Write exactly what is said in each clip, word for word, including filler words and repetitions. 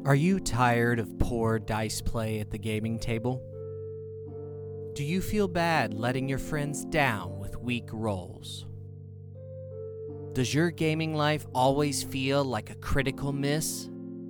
Are you tired of poor dice play at the gaming table? Do you feel bad letting your friends down with weak rolls? Does your gaming life always feel like a critical miss?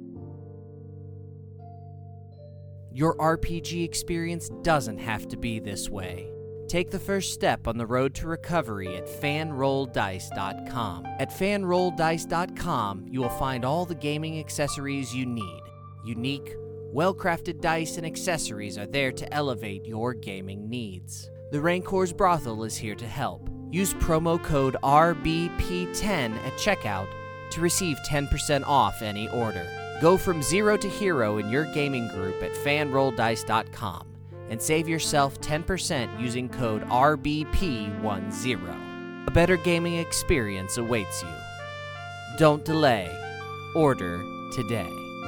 Your R P G experience doesn't have to be this way. Take the first step on the road to recovery at fan roll dice dot com. At fan roll dice dot com, you will find all the gaming accessories you need. Unique, well-crafted dice and accessories are there to elevate your gaming needs. The Rancor's Brothel is here to help. Use promo code R B P ten at checkout to receive ten percent off any order. Go from zero to hero in your gaming group at fan roll dice dot com and save yourself ten percent using code R B P ten. A better gaming experience awaits you. Don't delay. Order today.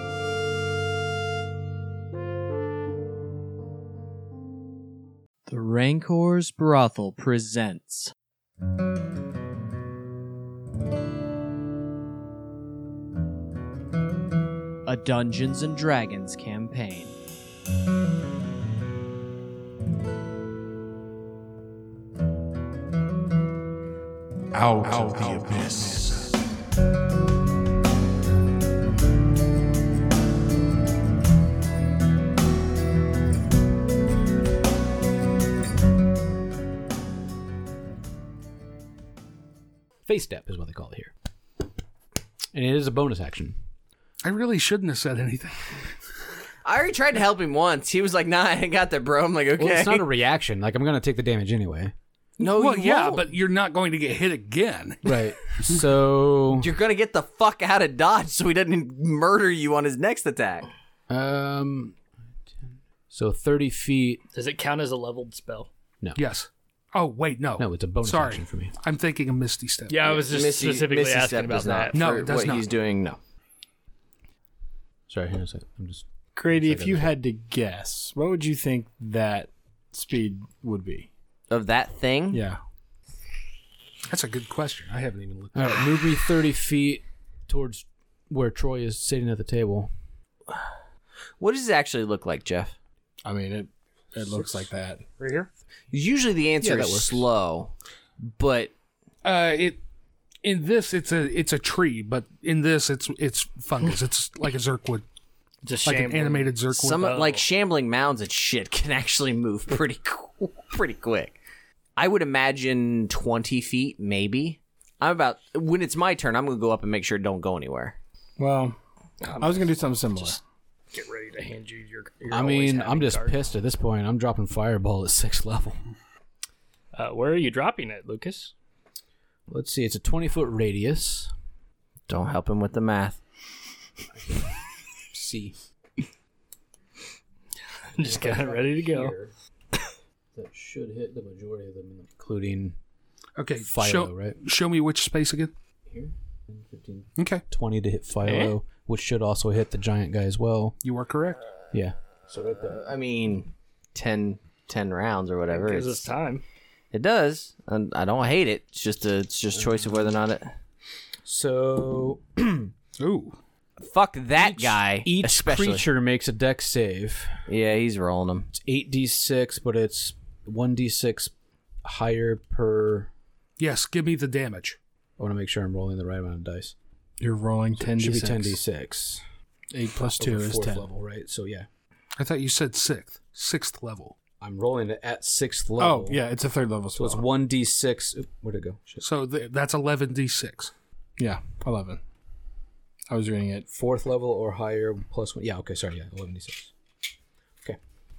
The Rancor's Brothel presents a Dungeons and Dragons campaign. Out, Out of the abyss. Face step is what they call it here. And it is a bonus action. I really shouldn't have said anything. I already tried to help him once. He was like, nah, I got that, bro. I'm like, okay. Well, it's not a reaction. Like, I'm going to take the damage anyway. No, well, you yeah, won't. but you're not going to get hit again. Right. So... You're going to get the fuck out of Dodge so he doesn't murder you on his next attack. Um... So thirty feet... Does it count as a leveled spell? No. Yes. Oh, wait, no. No, it's a bonus Sorry. action for me. I'm thinking of Misty Step. Yeah, I was just Misty- specifically Misty asking Step about does not. that. No, For it does what not. he's doing, no. Sorry, hang on a second. I'm just... Grady, if you had to guess, what would you think that speed would be? Of that thing? Yeah. That's a good question. I haven't even looked All at right, move me thirty feet towards where Troy is sitting at the table. What does it actually look like, Jeff? I mean, it it looks like that. right here. Usually the answer Yeah, that is works. slow, but Uh, it in this it's a it's a tree, but in this it's it's fungus. It's like a Zerkwood, Just like an shambling. animated Zerkwood. some Oh. like shambling mounds and shit can actually move pretty cool, pretty quick. I would imagine twenty feet, maybe. I'm about when it's my turn. I'm gonna go up and make sure it don't go anywhere. Well, I was going to do something similar. Get ready to hand you your. your I always mean, having I'm just card. pissed at this point. I'm dropping Fireball at sixth level. Uh, where are you dropping it, Lucas? Let's see. It's a twenty-foot radius. Don't help him with the math. C. Just kind of ready to go. Here. That should hit the majority of them, including Okay, Philo, show, right? show me which space again. Here. ten, fifteen, Okay, twenty to hit Philo, Eh? which should also hit the giant guy as well. you are correct. Yeah. So right there. I mean, ten, ten rounds or whatever. Gives It's- us time. It does, and I don't hate it. It's just a, it's just choice of whether or not it. So Ooh, Fuck that guy. each especially. creature makes a dex save. Yeah, he's rolling them. It's eight d six, but it's one d six higher per... yes. Give me the damage. I want to make sure I'm rolling the right amount of dice. You're rolling ten Should d be six. ten d six. eight plus two Over is fourth ten. level, right? So yeah. I thought you said sixth, sixth level. I'm rolling it at sixth level. Oh, yeah, it's a third level So spell. it's one d six. Oop, where'd it go? Shit. So th- that's eleven d six. Yeah, eleven. I was reading it. Fourth level or higher plus one. Yeah, okay, sorry. Yeah, eleven d six. Okay.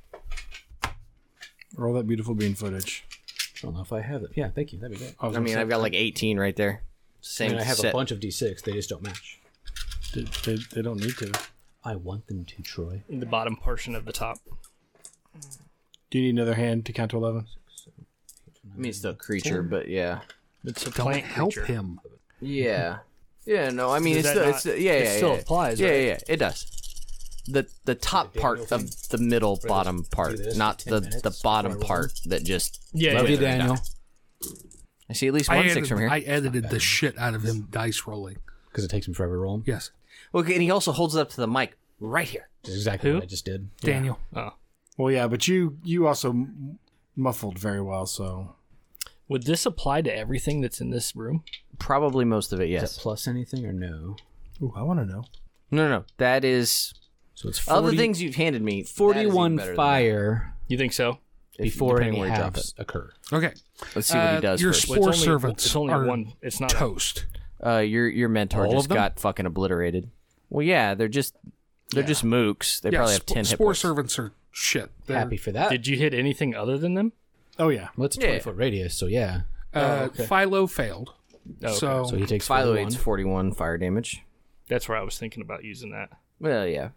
Roll that beautiful bean footage. I don't know if I have it. Yeah, thank you. That'd be great. I, was I gonna mean, say- I've got like eighteen right there. I, Same mean, I have set. a bunch of d six. They just don't match. They, they, they don't need to. I want them to, Troy. In the bottom portion of the top. Do you need another hand to count to eleven? I mean, it's still a creature, but yeah. It's a Don't plant help creature. him. Yeah. Yeah, no, I mean, Does it's that still, not- it's, yeah, it yeah, still yeah. applies, Yeah, right? yeah, yeah, it does. The the top part of the middle bottom part, this not for the, ten the minutes bottom before I roll part that just. Yeah, Love yeah, you, yeah. Daniel. I see at least I one edited, six from here. I edited the shit out of him dice rolling. Because it takes me forever to roll them. Yes. Well, and he also holds it up to the mic right here. That's exactly Who? what I just did. Daniel. Oh. Well, yeah, but you you also m- muffled very well, so Would this apply to everything that's in this room? Probably most of it, Is yes. that plus anything or no? Ooh, I want to know. No, no, no. That is So it's of the forty, things you've handed me. that is even forty-one better than fire You think so? that, if- before depending any where you drop halves it. occur. Okay. Let's see what he Uh, does your first. Four Well, it's only, servants It's only are one. It's not. a- Toast. Uh, your your mentor All of just them? got fucking obliterated. Well, yeah, they're just they're just mooks. They yeah, probably have sp- ten hit spore points. servants are shit. They're, Happy for that. Did you hit anything other than them? Oh yeah, well, it's a Yeah. twenty foot radius, so yeah. Uh, okay. Philo failed. Oh, okay. So, So he takes Philo forty-one. eight's forty-one fire damage. That's where I was thinking about using that. Well, yeah.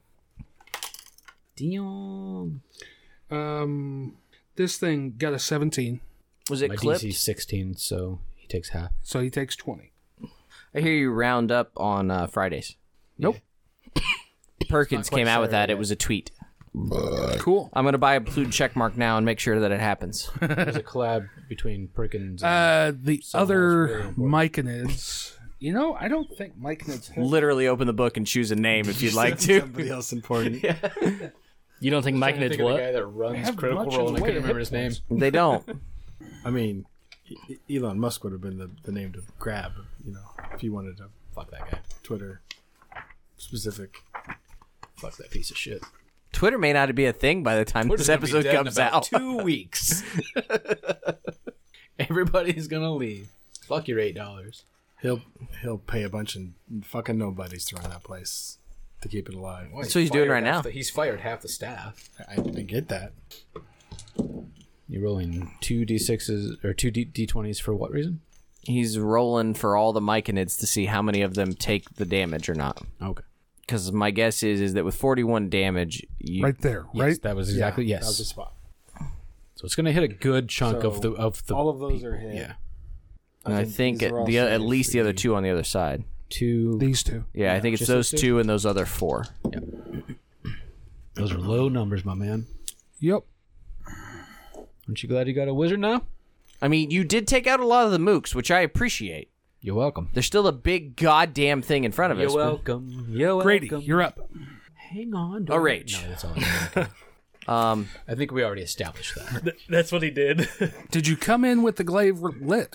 Damn. um, this thing got a seventeen, Was it My clipped? D C's sixteen, so he takes half. so he takes twenty. I hear you round up on uh, Fridays. Nope. Perkins came out with that. It was a tweet. Cool. I'm gonna buy a Pluto check mark now and make sure that it happens. There's a collab between Perkins and Uh, the Somehow it's other really important. myconids. You know, I don't think myconids have. Literally open the book and choose a name if you'd like to. somebody else important. You don't think Mike Trying to Nids think of the what? guy that runs have Critical much in Role, the and I way couldn't of remember hit his name. points. They don't. I mean, E- Elon Musk would have been the, the name to grab, you know, if you wanted to Fuck that guy. Twitter specific. Fuck that piece of shit. Twitter may not be a thing by the time We're this just gonna be episode dead in comes about out. Two weeks. Everybody's gonna leave. Fuck your eight dollars. He'll he'll pay a bunch of fucking nobodies to run that place to keep it alive. That's what he's doing right now. He's fired half the staff. I, I get that. You're rolling two d sixes or two d d20s for what reason? He's rolling for all the myconids to see how many of them take the damage or not. Okay. Because my guess is is that with forty-one damage, you, Right there, Yes, right? that was exactly Yeah, yes. That was the spot. So it's gonna hit a good chunk So of the of the all of those people. are hit. Yeah. and I think these are at, all the at saved least for the other you. two on the other side. Two. These two. Yeah, I think it's just those those two? two and those other four. Those are low numbers, my man. Yep. Aren't you glad you got a wizard now? I mean, you did take out a lot of the mooks, which I appreciate. You're welcome. There's still a big goddamn thing in front of us. You're but- welcome. You're welcome. Grady, you're up. Hang on. A rage. No, that's all. I, Um, I think we already established that. Th- That's what he did. Did you come in with the glaive lit?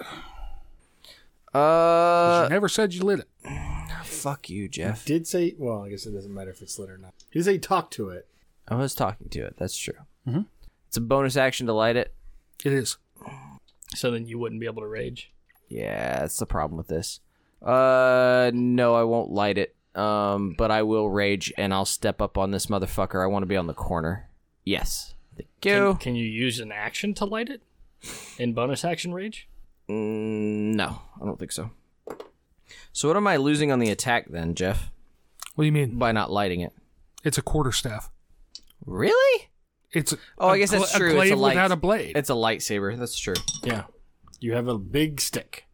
uh, You never said you lit it. fuck you, Jeff. Did say, well, I guess it doesn't matter if it's lit or not. He did say talk to it. I was talking to it. That's true. Mm-hmm. It's a bonus action to light it. It is. So then you wouldn't be able to rage. Yeah, that's the problem with this. Uh, no, I won't light it. Um, but I will rage and I'll step up on this motherfucker. I want to be on the corner. Yes. Thank you. Can, can you use an action to light it? In bonus action rage? Mm, no, I don't think so. So what am I losing on the attack then, Jeff? What do you mean? By not lighting it? It's a quarterstaff. Really? It's a, Oh, I a guess that's gla- true. A It's glaive a light- without a blade. It's a lightsaber. That's true. Yeah. You have a big stick.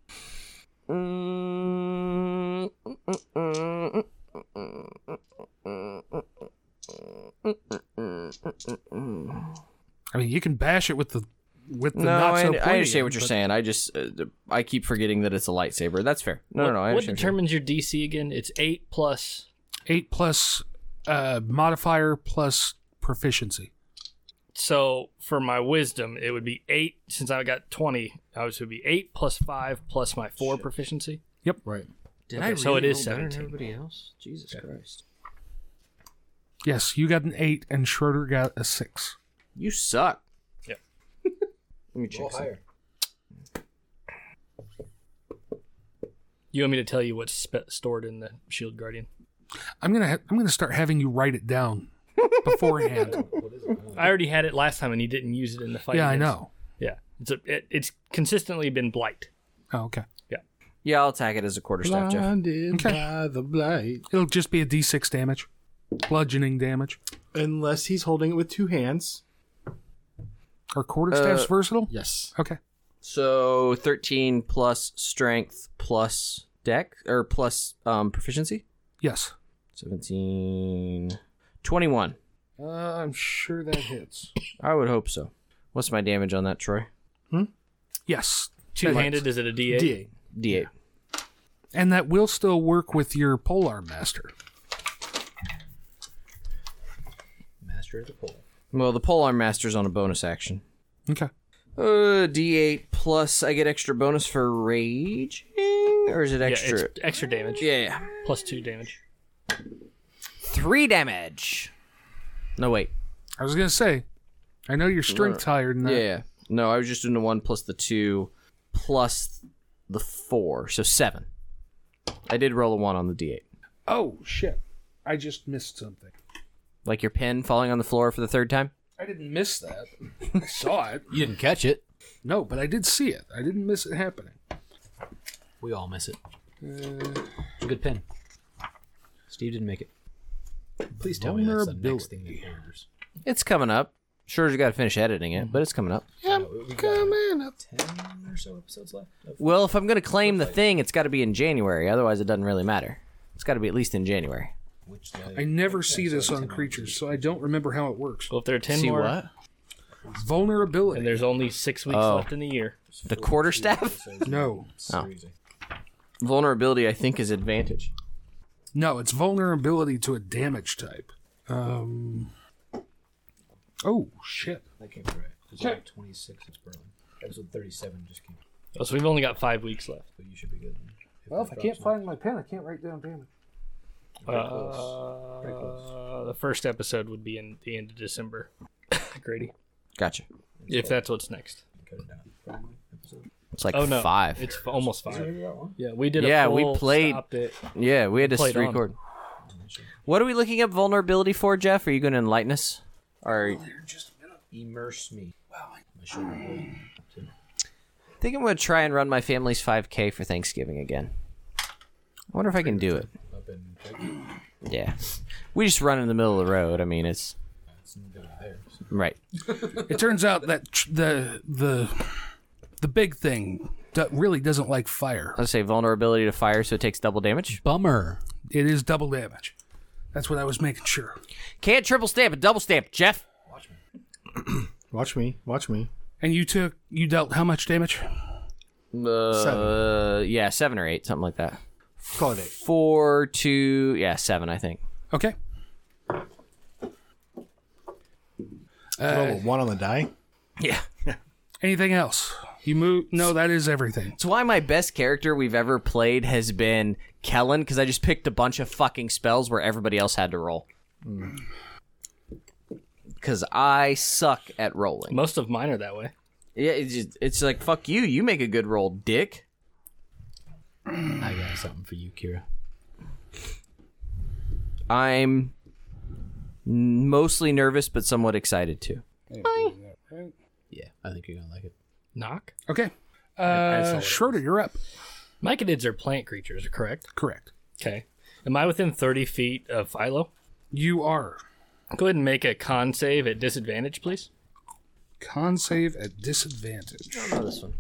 Mm, I mean, you can bash it with the with the no, not I, so I pointy understand end, what you're but saying. I just uh, I keep forgetting that it's a lightsaber. That's fair. No, what, no, no. I what understand. what you're determines your D C again? It's eight plus. Eight plus uh, modifier plus proficiency. So for my wisdom, it would be eight. Since I got twenty, I was would be eight plus five plus my four proficiency. Right. Did Okay, I so it really is roll better than seventeen. everybody else? Jesus Christ. Yes, you got an eight, and Schroeder got a six. You suck. Yeah. Let me check something. You want me to tell you what's spe- stored in the Shield Guardian? I'm gonna ha- I'm gonna start having you write it down beforehand. I already had it last time, and he didn't use it in the fight. Yeah, I against- know. Yeah, it's a, it, it's consistently been blight. Oh, okay. Yeah, I'll attack it as a quarterstaff, Jeff. Blinded Okay. by the blight. It'll just be a d six damage, bludgeoning damage. Unless he's holding it with two hands. Are quarterstaffs Uh, versatile? Yes. Okay. So thirteen plus strength plus deck or plus um proficiency. Yes. seventeen. twenty-one. Uh, I'm sure that hits. I would hope so. What's my damage on that, Troy? Yes. Two-handed, is it a D eight? D eight. D eight. And that will still work with your polearm master. Master of the pole. Well, the polearm master's on a bonus action. Okay. Uh, D eight plus I get extra bonus for raging, or is it extra? Yeah, it's extra damage. Yeah, yeah. Plus two damage. Three damage. No, wait. I was gonna say, I know your strength's higher than that. Yeah, yeah. No, I was just doing the one plus the two plus the four, so seven. I did roll a one on the D eight. Oh shit! I just missed something. Like your pen falling on the floor for the third time? I didn't miss that. I saw it. You didn't catch it. No, but I did see it. I didn't miss it happening. We all miss it. Uh, good pin. Steve didn't make it. Please tell me that's the next thing that orders. It's coming up. Sure, you got to finish editing it, but it's coming up. Yep, coming up. Ten or so episodes left. Well, if I'm going to claim the thing, it's got to be in January. Otherwise, it doesn't really matter. It's got to be at least in January. Which I never see this on creatures, so I don't remember how it works. Well, if there are ten See more, what? Vulnerability. and there's only six weeks Oh. left in the year. The quarterstaff? No. Oh. Vulnerability, I think, is advantage. No, it's vulnerability to a damage type. Um. Oh, shit. That came right. It's like twenty-six. It's Berlin. Episode thirty-seven just came. Oh, so we've only got five weeks left. But you should be good. Well, if I can't find my pen, I can't write down damage. Uh, Very close. the first episode would be in the end of December. Grady, Gotcha. if that's what's next. Cut it down. Probably episode. It's like Oh no, five. It's f- almost Is five. there that one? Yeah, we did. A Yeah, we full, played- stopped it. Yeah, we had to Played on. record. What are we looking up vulnerability for, Jeff? Are you going to enlighten us? Or Immerse me. Wow. My shoulder blade. I think I'm going to try and run my family's five K for Thanksgiving again. I wonder if I can do it. Up in Kentucky. Yeah. We just run in the middle of the road. I mean, it's... It's not there. So. Right. It turns out that tr- the the the big thing do- really doesn't like fire. Let's say vulnerability to fire, so it takes double damage. Bummer. It is double damage. That's what I was making sure. Can't triple stamp it, double stamp, Jeff. Watch me. Watch me. And you took you dealt how much damage? Uh, Seven. Yeah, seven or eight, something like that. Call it eight. Four, two, yeah, seven, I think. Okay. Roll a one on the die. Yeah. Anything else? You move? No, that is everything. It's why my best character we've ever played has been Kellen, because I just picked a bunch of fucking spells where everybody else had to roll. Because I suck at rolling. Most of mine are that way. Yeah, it's, just, it's like, fuck you, you make a good roll, dick. I got something for you, Kira. I'm mostly nervous, but somewhat excited too. Yeah, I think you're gonna like it. Knock. Okay. I saw Uh, it. Schroeder, you're up. Myconids are plant creatures, correct? Correct. Okay. Am I within thirty feet of Philo? You are. Go ahead and make a con save at disadvantage, please. Con save at disadvantage. I know this one.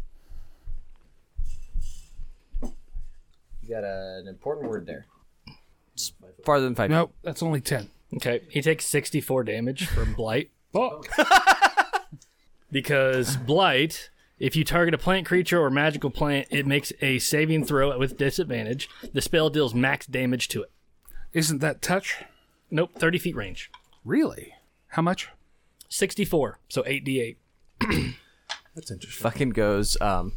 You got a, an important word there. It's farther than five. Nope, that's only ten. Okay. He takes sixty-four damage from Blight. Fuck. Because Blight, if you target a plant creature or magical plant, it makes a saving throw with disadvantage. The spell deals max damage to it. Isn't that touch? Nope, thirty feet range. Really? How much? sixty-four, so eight d eight. That's interesting. Fucking goes. Um,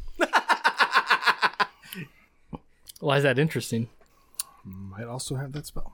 Why is that interesting? Might also have that spell.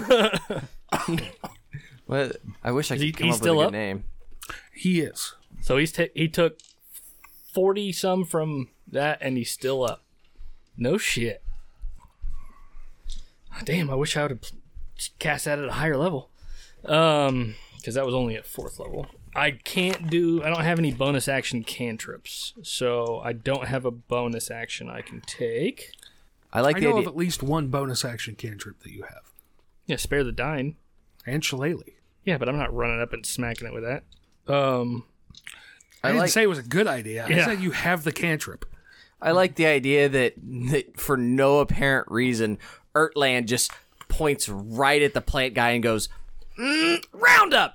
what? I wish I Is could he- come he's up still with a up? good name. He is. So he's ta- he took forty some from that, and he's still up. No shit. Damn, I wish I would have cast that at a higher level. Um, because that was only at fourth level. I can't do. I don't have any bonus action cantrips, so I don't have a bonus action I can take. I like I the know idea. of at least one bonus action cantrip that you have. Yeah, spare the dying. And Shillelagh. Yeah, but I'm not running up and smacking it with that. Um, I, I didn't like- say it was a good idea. I Yeah. said you have the cantrip. I like the idea that, that for no apparent reason, Ertland just points right at the plant guy and goes, mm, "Roundup."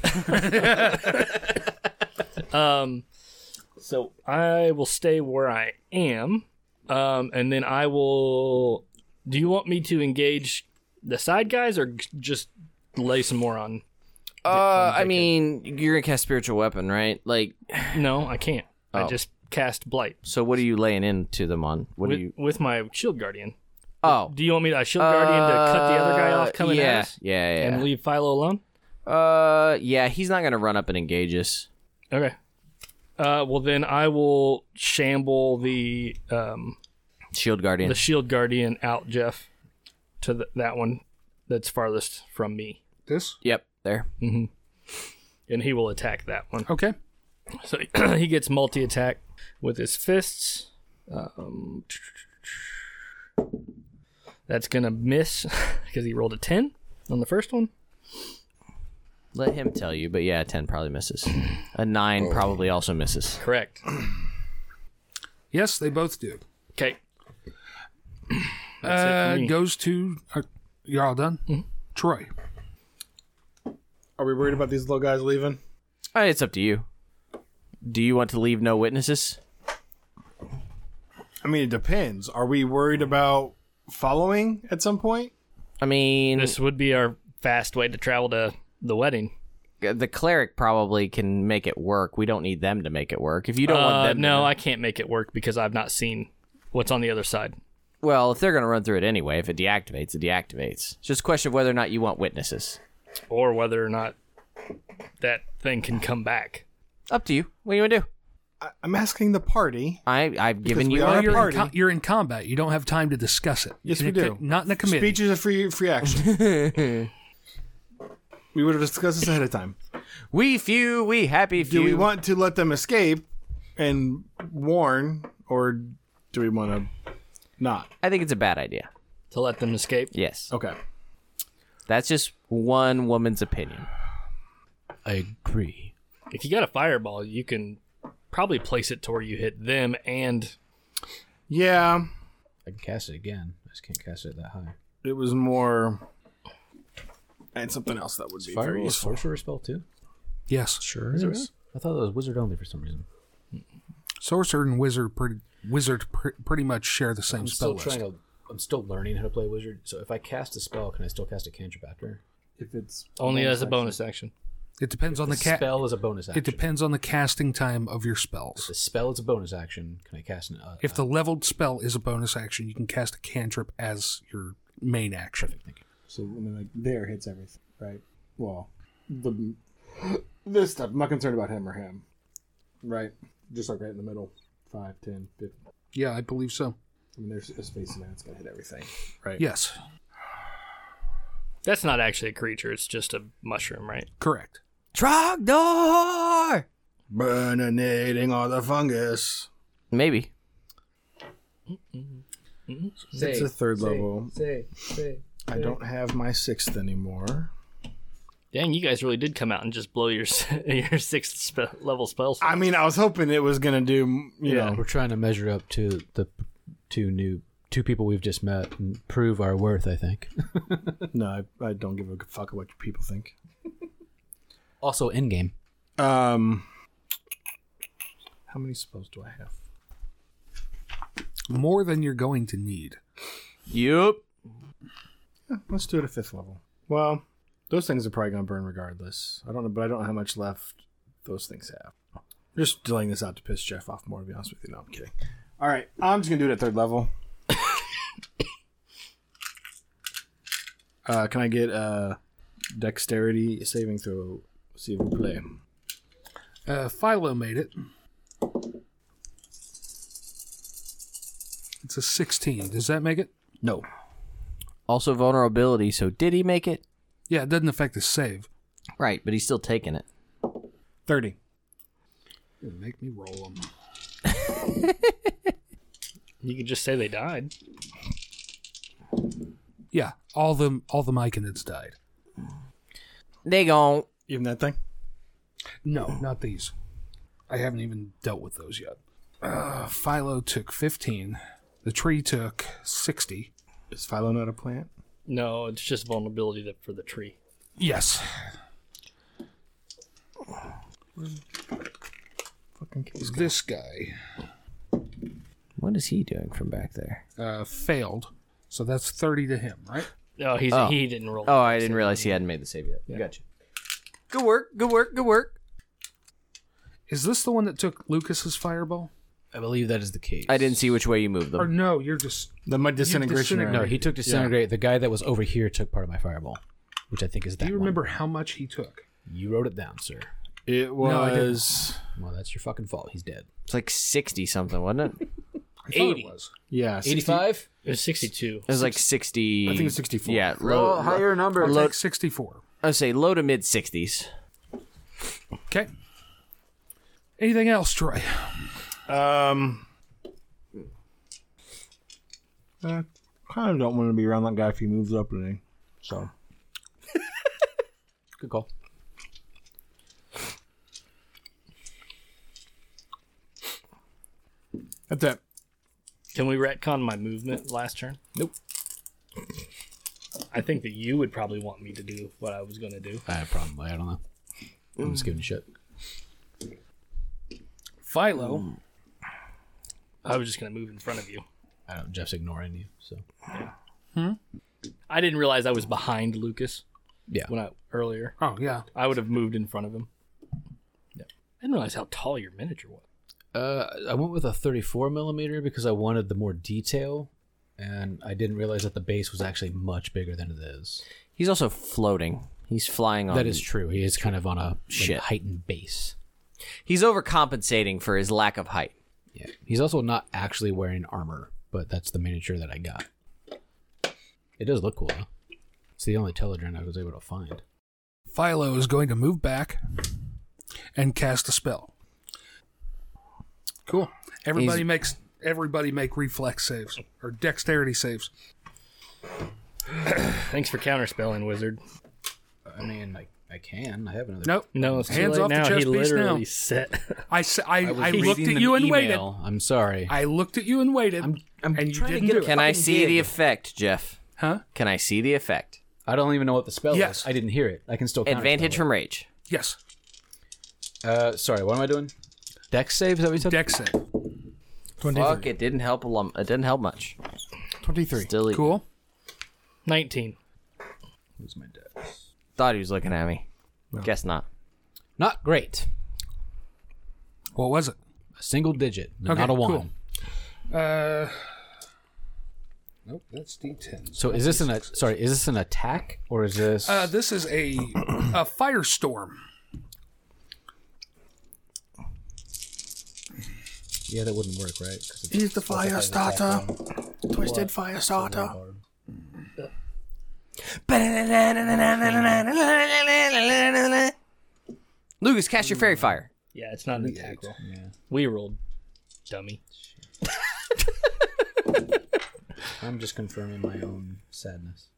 Um, so I will stay where I am, um, and then I will. Do you want me to engage the side guys or g- just lay some more on? Uh, I mean, you're gonna cast spiritual weapon, right? Like, No, I can't. I Oh. just cast blight so what are you laying into them on? What with, are you? with my shield guardian. Oh, Do you want me to uh, shield guardian to cut the other guy off coming yeah, at us yeah, yeah. and leave Philo alone? Uh, yeah, he's not gonna run up and engage us. Okay. Uh, well then I will shamble the um Shield guardian. the shield guardian out, Jeff, to the, that one that's farthest from me, This? Yep, there. and he will attack that one. Okay. So he gets multi attack with his fists. Um, that's gonna miss because he rolled a ten on the first one. Let him tell you, but yeah, a ten probably misses. A nine probably also misses. Correct. Yes, they both do. Okay. That's it Uh, for me. goes to. Uh, you're all done? Troy. Are we worried about these little guys leaving? Uh, it's up to you. Do you want to leave no witnesses? I mean, it depends. Are we worried about following at some point? I mean, This would be our fast way to travel to the wedding. the cleric probably can make it work. We don't need them to make it work. If you don't want Uh, them, no, to, I can't make it work because I've not seen what's on the other side. well, if they're going to run through it anyway, if it deactivates, it deactivates. It's just a question of whether or not you want witnesses. Or whether or not that thing can come back. Up to you. What do you want to do? I- I'm asking the party. I, I've given we you. are my a You're in, party. com- you're in combat. You don't have time to discuss it. Yes, In we a do. co- Not in a committee. Speech is a free free action. We would have discussed this ahead of time. We few, we happy few. Do we want to let them escape and warn, or do we want to not? I think it's a bad idea. To let them escape. Yes. Okay. That's just one woman's opinion. I agree. If you got a fireball, you can probably place it to where you hit them and Yeah, I can cast it again. I just can't cast it that high. it was more. And something else that would be Fire very is useful. sorcerer spell too? Yes. Sure is. I thought that was wizard only for some reason. Sorcerer and wizard pretty, wizard pr- pretty much share the same I'm spell still list. trying to. I'm still learning how to play wizard. So if I cast a spell, can I still cast a cantrip after? If it's only as a bonus action. It depends on The the cat. spell is a bonus action. It depends on the casting time of your spells. The spell is a bonus action. Can I cast an? Uh, If the leveled spell is a bonus action, you can cast a cantrip as your main action. Thank you. So I mean, like there hits everything, right? Well, the this stuff. I'm not concerned about him or him, right? Just like right in the middle, five, ten, fifty. Yeah, I believe so. I mean, there's a space in there. It's gonna hit everything, right? Yes, That's not actually a creature, it's just a mushroom, right? correct. Trogdor! Burninating all the fungus. Maybe. It's a third level. Say, say. I don't have my sixth anymore. Dang, you guys really did come out and just blow your your sixth spe- level spells. I mean, I was hoping it was gonna do, you Yeah, know. we're trying to measure up to the two new two people we've just met and prove our worth. I think. No, I, I don't give a fuck what people think. Also, in game. Um, how many spells do I have? More than you're going to need. Yup. Yeah, let's do it at fifth level. Well, those things are probably gonna burn regardless. I don't know, but I don't know how much left those things have. I'm just delaying this out to piss Jeff off more, to be honest with you. No, I'm kidding. All right, I'm just gonna do it at third level. uh, can I get a dexterity saving throw? See if we play. Uh, Philo made it. It's a sixteen. Does that make it? No. Also vulnerability, so did he make it? Yeah, it doesn't affect his save. Right, but he's still taking it. thirty. Make me roll them. You could just say they died. Yeah, all the all the Myconids died. They gon' Even that thing? No, not these. I haven't even dealt with those yet. Uh, Philo took fifteen. The tree took sixty. Is Philo not a plant? No, it's just vulnerability that- for the tree. Yes. Fucking case. This guy What is he doing from back there? uh, failed. So that's thirty to him, right? No, he's Oh. he didn't roll. Oh, I didn't realize he hadn't made the save yet. Yeah. Gotcha. Good work. Good work. Good work. Is this the one that took Lucas's fireball? I believe that is the case. I didn't see which way you moved them. Or no, you're just... The my disintegration. disintegrate- No, area. he took disintegrate. The guy that was over here took part of my fireball, which I think is that Do you one. remember how much he took? You wrote it down, sir. It No, I didn't. was. Well, that's your fucking fault. He's dead. It's like sixty something, wasn't it? I thought eighty. it was. Yeah, sixty eighty-five? It was sixty-two. It was like sixty. I think it's sixty-four. Yeah, low. number. I'll Load- take sixty-four. I would say low to mid sixties. Okay. Anything else, Troy? Um. I kind of don't want to be around that guy if he moves up anything. So. Good call. That's it. Can we retcon my movement last turn? Nope. I think that you would probably want me to do what I was going to do. I probably. I don't know. I'm just giving you shit. Philo. I was just going to move in front of you. I don't. Jeff's ignoring you. So I didn't realize I was behind Lucas yeah. when I earlier. Oh, yeah. I would have moved in front of him. Yeah. I didn't realize how tall your miniature was. Uh, I went with a thirty-four millimeter because I wanted the more detail, and I didn't realize that the base was actually much bigger than it is. He's also floating. He's flying on. That is true. He is kind of on a like, Shit. heightened base. He's overcompensating for his lack of height. Yeah. He's also not actually wearing armor, but that's the miniature that I got. It does look cool, though. It's the only Teledrin I was able to find. Philo is going to move back and cast a spell. Cool. Everybody He's- makes everybody make reflex saves or dexterity saves. Thanks for counterspelling, wizard. I mean, I, I can. I have another. Nope. No, it's too Hands late off the now. chest He piece literally now. set. I s- I, I, was I looked reading at an you and email. waited. I'm sorry. I looked at you and waited. I'm, I'm and you trying to didn't get do a it. Can I fucking see gig. the effect, Jeff? Huh? Can I see the effect? I don't even know what the spell Yes. is. I didn't hear it. I can still counterspell Advantage it. from rage. Yes. Uh, sorry. What am I doing? Dex save? Is that what you said? Dex save. Fuck, it didn't help a lum- It didn't help much. twenty-three. Still, Cool. nineteen. Who's my dex? thought he was looking at me. Guess not. Not great. What was it? A single digit, Okay, not a one. cool. Uh. Nope, that's D ten. So is this an a, sorry? Is this an attack or is this? Uh, this is a a firestorm. yeah, that wouldn't work, right? 'Cause it's- He's the fire starter. Twisted fire starter. Lucas, cast your fairy fire. Yeah, it's not an attack roll. We rolled, dummy. I'm just confirming my own sadness.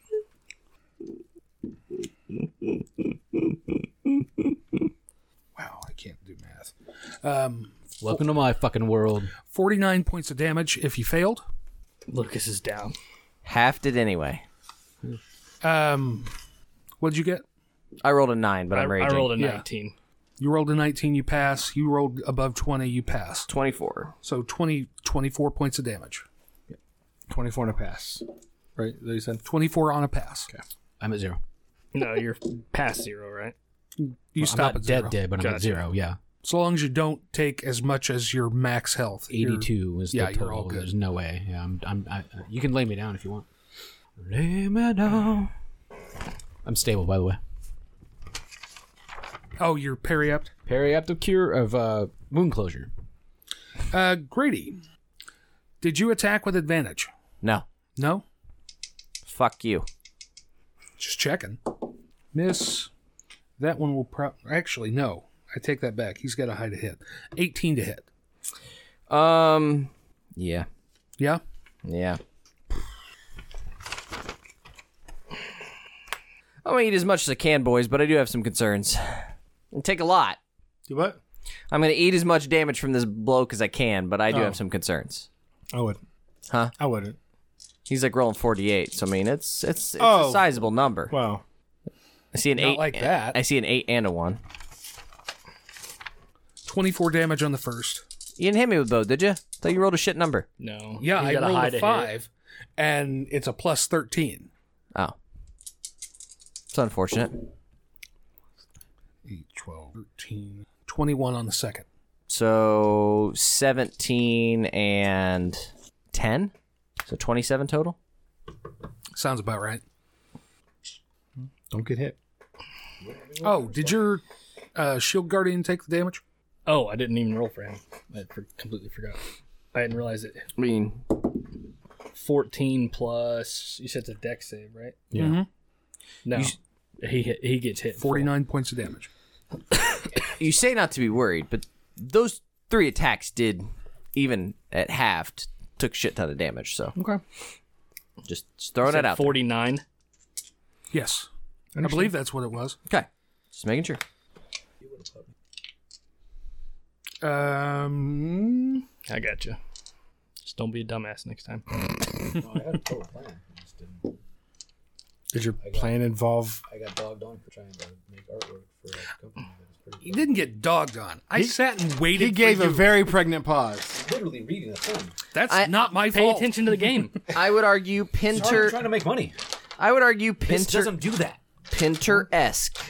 Wow, I can't do math. Um, Welcome to my fucking world. forty-nine points of damage if you failed. Lucas is down. Half did anyway. Um, what'd you get? I rolled a nine, but I, I'm I raging. rolled a Yeah. nineteen. You rolled a nineteen, you pass. You rolled above twenty, you pass. twenty-four. So twenty, twenty-four points of damage. twenty-four and a pass. Right? That you said? twenty-four on a pass. Okay. I'm at zero. No, you're past zero, right? You I'm stop not at dead, zero. dead, but I'm at Gotcha. zero. Yeah, So long as you don't take as much as your max health. you're- eighty-two is the yeah, total. you're all good. There's no way. Yeah, I'm. I'm. I, you can lay me down if you want. Lay me down. I'm stable, by the way. Oh, you're periapt? Periaptive cure of uh, wound closure. Uh, Grady, did you attack with advantage? No. No? Fuck you. Just checking. Miss. That one will pro... Actually, no. I take that back. He's got a high to hit. eighteen to hit. Um. Yeah. Yeah? Yeah. I'm gonna eat as much as I can, boys, but I do have some concerns. It'll take a lot. Do what? I'm gonna eat as much damage from this bloke as I can, but I do Oh. have some concerns. I would. Huh? I wouldn't. He's like rolling forty-eight, so I mean it's it's, it's Oh. a sizable number. Wow. I see an Not eight like that. I see an eight and a one. twenty-four damage on the first. You didn't hit me with both, did you? Thought you rolled a shit number. No. Yeah, He's I got rolled high a to hit. five, and it's a plus thirteen. Oh. It's unfortunate. eight, twelve, thirteen, twenty-one on the second. So seventeen and ten? So twenty-seven total? Sounds about right. Don't get hit. Oh, did your uh, Shield Guardian take the damage? Oh, I didn't even roll for him. I for- completely forgot. I didn't realize it. I mean, fourteen plus. You said it's a dex save, right? Yeah. Mm-hmm. No, You he hit, he gets hit. forty-nine points of damage. you say not to be worried, but those three attacks did, even at half, t- took shit ton of damage. So Okay. just, just throwing it out there. forty-nine. Yes. I believe that's what it was. Okay. Just making sure. Um, I got you. Just don't be a dumbass next time. No, I had a total plan. I just didn't. Did your got- plan involve? I got dogged on for trying to make artwork for a company that was pretty. he didn't get dogged on. I sat and waited. He gave for a you. very pregnant pause. literally reading a thing. That's I- not my Pay fault. attention to the game. I would argue Sorry, I'm Pinter. trying to make money. I would argue This Pinter. doesn't do that. Pinter-esque.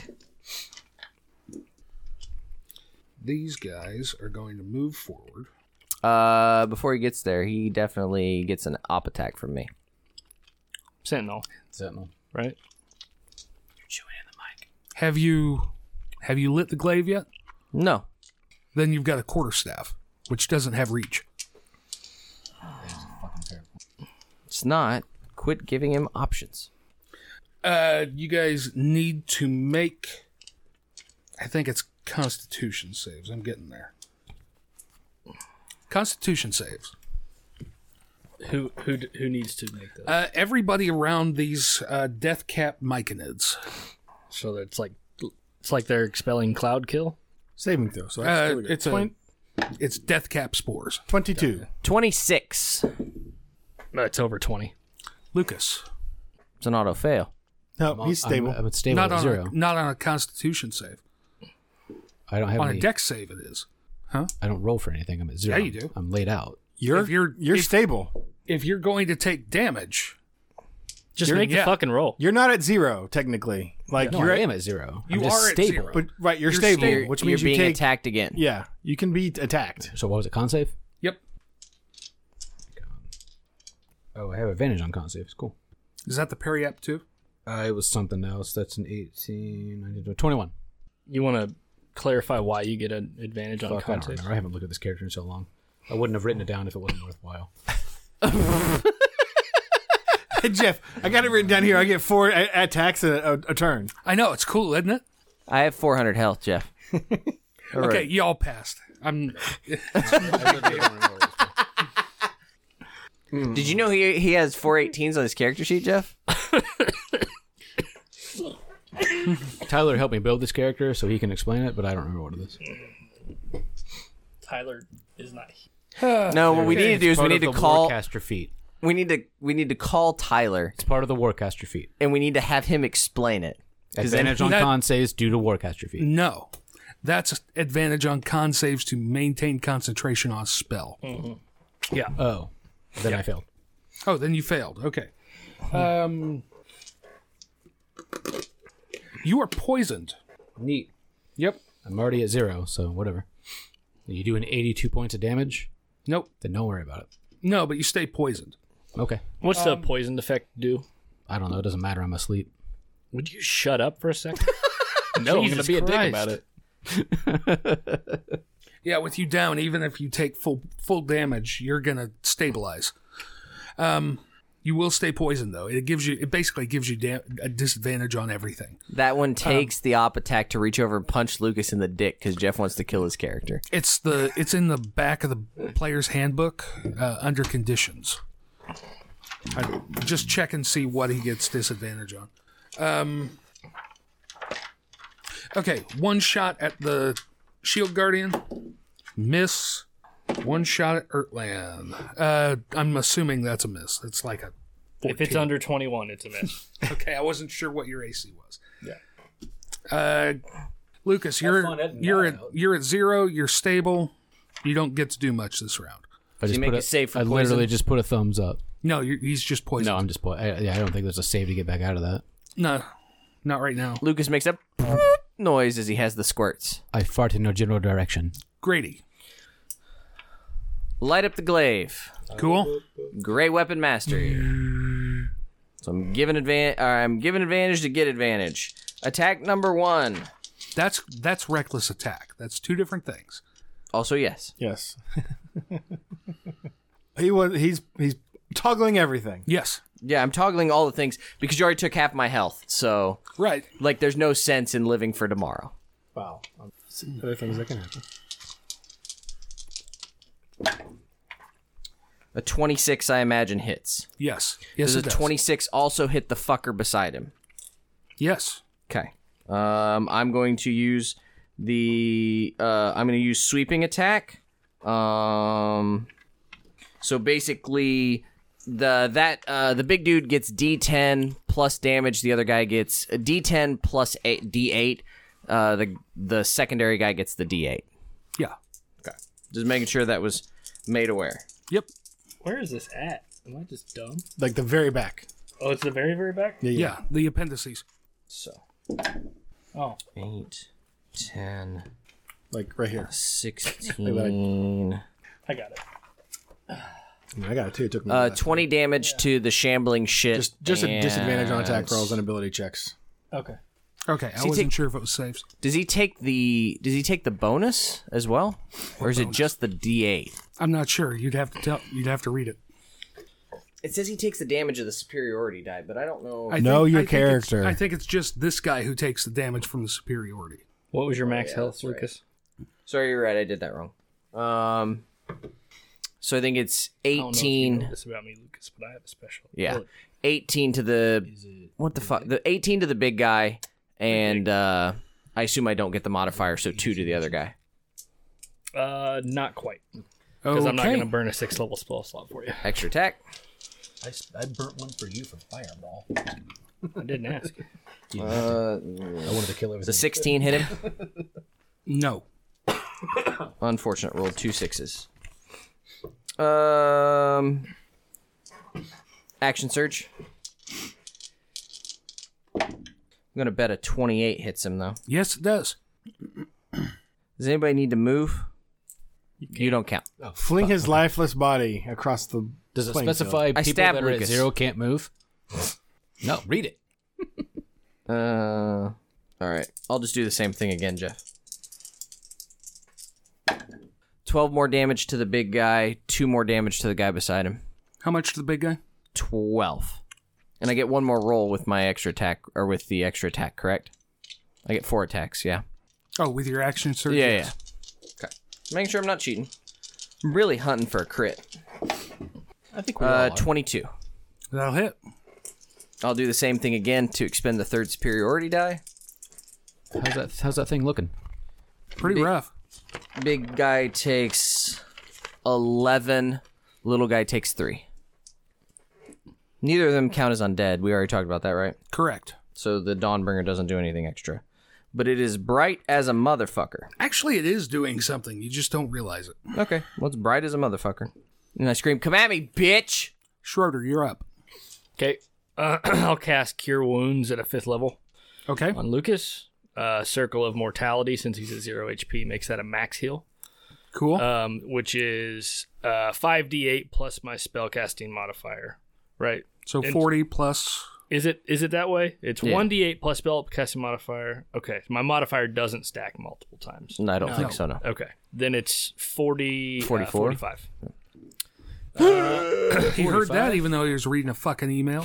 These guys are going to move forward. Uh, before he gets there, he definitely gets an op attack from me. Sentinel, Sentinel. right? Chewing in the mic. Have you have you lit the glaive yet? No. Then you've got a quarterstaff, which doesn't have reach. Fucking terrible. It's not. Quit giving him options. Uh, you guys need to make. I think it's Constitution saves. I'm getting there. Constitution saves. Who who d- who needs to make those? Uh, everybody around these uh, death cap myconids. So that it's like it's like they're expelling cloud kill. Saving throw. So that's Uh, really good. it's a, Twen- it's death cap spores. twenty-two. twenty-six. No, it's over twenty. Lucas, It's an auto fail. No, he's stable. I'm, I'm stable not at on zero. a, not on a Constitution save. I don't have On any. a dex save, it is. I don't roll for anything. I'm at zero. Yeah, you do. I'm laid out. you're if you're- you're if- stable. If you're going to take damage, Just You're- make yeah. the fucking roll. You're not at zero technically. Like No, you're I at, am at zero. You I'm just are at stable. zero. but right, you're, You're stable, stable. which You're means you being take. attacked again. Yeah, you can be attacked. So what was it? Con save? yep. Oh, I have advantage on con saves. Cool. Is that the periap too? Uh, it was something else. That's an eighteen, nineteen, twenty-one. You want to clarify why you get an advantage on Fuck, I don't context? remember. I haven't looked at this character in so long. I wouldn't have written it down if it wasn't worthwhile. Jeff, I got it written down here. I get four a- attacks a, a, a turn. I know it's cool, isn't it? I have four hundred health, Jeff. Okay, y'all passed. I'm. Did you know he he has four eighteens on his character sheet, Jeff? Tyler helped me build this character so he can explain it, but I don't remember what it is. Tyler is not here. No, what we need to do is we Part need of to the call Warcaster feat. we need to we need to call Tyler It's part of the Warcaster feat. and we need to have him explain it. Because then Advantage on that- con saves due to Warcaster feat. No, that's advantage on con saves to maintain concentration on a spell. Yeah. Oh, then I failed. Oh, then you failed. Okay. Um, you are poisoned. Neat. Yep. I'm already at zero, so whatever. You do an eighty-two points of damage, Nope. then don't worry about it. No, but you stay poisoned. Okay. What's the poisoned effect do? I don't know. It doesn't matter. I'm asleep. Would you shut up for a second? no, I'm gonna be a dick about it. Yeah, with you down, even if you take full full damage, you're gonna stabilize. Um, you will stay poisoned though. It gives you. It basically gives you da- a disadvantage on everything. that one takes the op attack to reach over and punch Lucas in the dick because Jeff wants to kill his character. It's the. It's in the back of the player's handbook uh, under conditions. I just check and see what he gets disadvantage on. Um. Okay, one shot at the Shield Guardian, miss. One shot at Ertland. Uh, I'm assuming that's a miss. It's like a. If it's under twenty-one, it's a miss. Okay, I wasn't sure what your A C was. Yeah. Uh, Lucas, you're fun editing you're that at out. you're at zero. You're stable. You don't get to do much this round. I just you make put a save for I poison? literally just put a thumbs up. No, you're, he's just poisoned. No, I'm just. Po- I, yeah, I don't think there's a save to get back out of that. No, not right now. Lucas makes a noise as he has the squirts. I fart in no general direction. Grady. Light up the glaive. Cool. Great weapon master here. So I'm giving advan- uh, I'm giving advantage to get advantage. Attack number one. That's that's reckless attack. That's two different things. Also, yes. Yes. he was. He's he's toggling everything. Yes. Yeah, I'm toggling all the things because you already took half my health. So, Right. like, there's no sense in living for tomorrow. Wow. Other things that can happen. A twenty-six, I imagine, hits. Yes. Yes, Does it a does. twenty-six also hit the fucker beside him? Yes. Okay. Um, I'm going to use the. Uh, I'm going to use sweeping attack. Um, so basically, the that uh, the big dude gets D ten plus damage. The other guy gets a D ten plus eight, D eight. Uh, the the secondary guy gets the D eight. Yeah. Just making sure that was made aware. Yep. Where is this at? Am I just dumb? Like the very back. Oh, it's the very, very back? Yeah. Yeah. The appendices. So Oh. eight, ten, Like right here. sixteen. I got it. I, mean, I got it too. It took me. Uh, that. twenty damage to the shambling shit. Just just a disadvantage on attack and- rolls and ability checks. Okay. Okay. I he wasn't take- sure if it was saves. Does he take the Does he take the bonus as well, or is it just the D eight? I'm not sure. You'd have to tell. You'd have to read it. It says he takes the damage of the superiority die, but I don't know. I Know think- your I think it's- character. I think it's just this guy who takes the damage from the superiority. What was your max health, that's right. Lucas? Sorry, you're right. I did that wrong. Um, so I think it's I don't know if you eighteen. know this about me, Lucas, but I have a special. Yeah, ability. eighteen to the what the fuck? The eighteen to the big guy, and uh, I assume I don't get the modifier, so two to the other guy. Uh, not quite. Because Okay. I'm not going to burn a six level spell slot for you. Extra attack. I, s- I burnt one for you for Fireball. I didn't ask. You didn't Uh, have to. I wanted to kill everything. the sixteen hit him. No. Unfortunate. Rolled two sixes. Um, action surge. I'm gonna bet a twenty-eight hits him though. Yes, it does. Does anybody need to move? You don't count. Oh, Fling fuck. his lifeless body across the. Does it playing specify field. I people stabbed that are Lucas. at zero can't move? No, read it. Uh, all right. I'll just do the same thing again, Jeff. Twelve more damage to the big guy. Two more damage to the guy beside him. How much to the big guy? Twelve. And I get one more roll with my extra attack, or with the extra attack, correct? I get four attacks, yeah. Oh, with your action surge. Yeah, yeah. yes. Okay. Making sure I'm not cheating. I'm really hunting for a crit. I think we all Uh, are. twenty-two. That'll hit. I'll do the same thing again to expend the third superiority die. How's that? How's that thing looking? Pretty Big- rough. Big guy takes eleven. Little guy takes three. Neither of them count as undead. We already talked about that, right? Correct. So the Dawnbringer doesn't do anything extra. But it is bright as a motherfucker. Actually, it is doing something. You just don't realize it. Okay, well, it's bright as a motherfucker. And I scream, "Come at me, bitch!" Schroeder, you're up. Okay. Uh, I'll cast Cure Wounds at a fifth level Okay. on Lucas. Uh, Circle of Mortality, since he's at zero H P, makes that a max heal, Cool. um, which is uh, five d eight plus my spellcasting modifier. Right? so and- forty plus. Is it is it that way? It's Yeah. one d eight plus spellcasting modifier. Okay, my modifier doesn't stack multiple times. No, I don't think No. so, no. Okay, then it's forty, forty-four? uh, forty-five. He heard that even though he was reading a fucking email.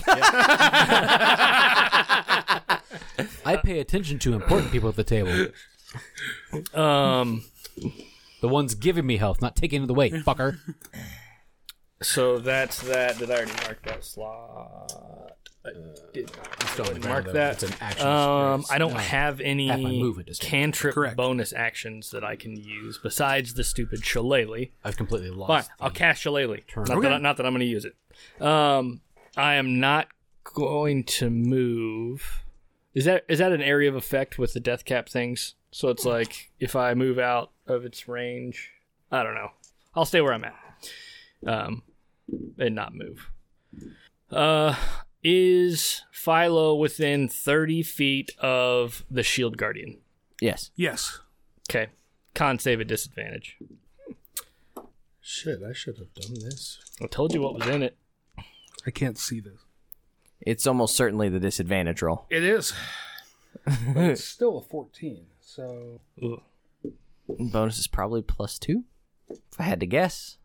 I pay attention to important people at the table. Um, The ones giving me health, not taking it away, fucker. so that's that. Did I already mark that slot? I did It's on the ground, mark though. that. It's an action. Um, experience. I don't No. have any Half my movement is- cantrip Correct. bonus actions that I can use besides the stupid Shillelagh. I've completely lost. Fine, I'll the- cast Shillelagh. Not, Okay. that I, not that I'm going to use it. Um, I am not going to move. Is that is that an area of effect with the death cap things? So it's like if I move out of its range, I don't know. I'll stay where I'm at, um, and not move. Uh, is Philo within thirty feet of the Shield Guardian? Yes. Yes. Okay. Con save at disadvantage. Shit, I should have done this. I told you what was in it. I can't see this. It's almost certainly the disadvantage roll. It is. But it's still a fourteen, so... Ugh. Bonus is probably plus two, if I had to guess.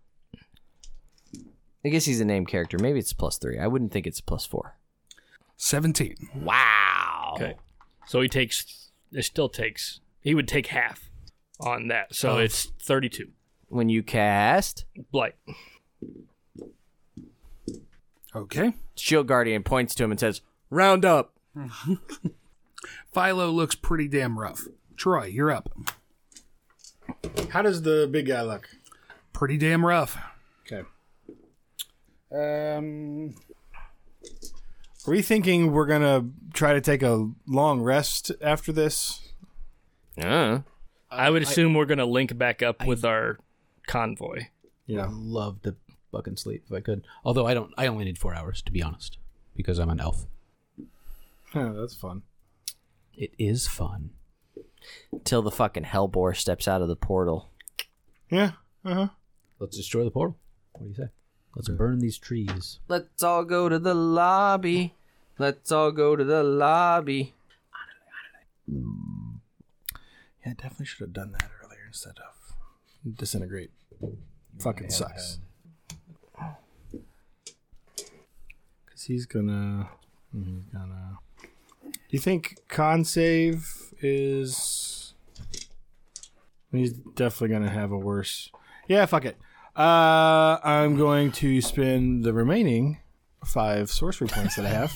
I guess he's a named character. Maybe it's plus three. I wouldn't think it's plus four. seventeen. Wow. Okay. So he takes, it still takes, he would take half on that. So Oh. it's thirty-two. When you cast, Blight. Okay. Shield Guardian points to him and says, round up. Philo looks pretty damn rough. Troy, you're up. How does the big guy look? Pretty damn rough. Okay. Um, are we thinking we're gonna try to take a long rest after this? Uh, I would assume we're going to link back up with our convoy. Yeah. Love to buck and sleep if I could. Although I don't. I only need four hours to be honest, because I'm an elf. Huh, that's fun. It is fun. till the fucking Hellbore steps out of the portal. Yeah. Uh huh. Let's destroy the portal. What do you say? Let's burn these trees. Let's all go to the lobby. Let's all go to the lobby. Yeah, definitely should have done that earlier instead of disintegrate. Fucking sucks. Because he's gonna. He's gonna. Do you think con save is? He's definitely gonna have a worse. Yeah, fuck it. Uh, I'm going to spend the remaining five sorcery points that I have.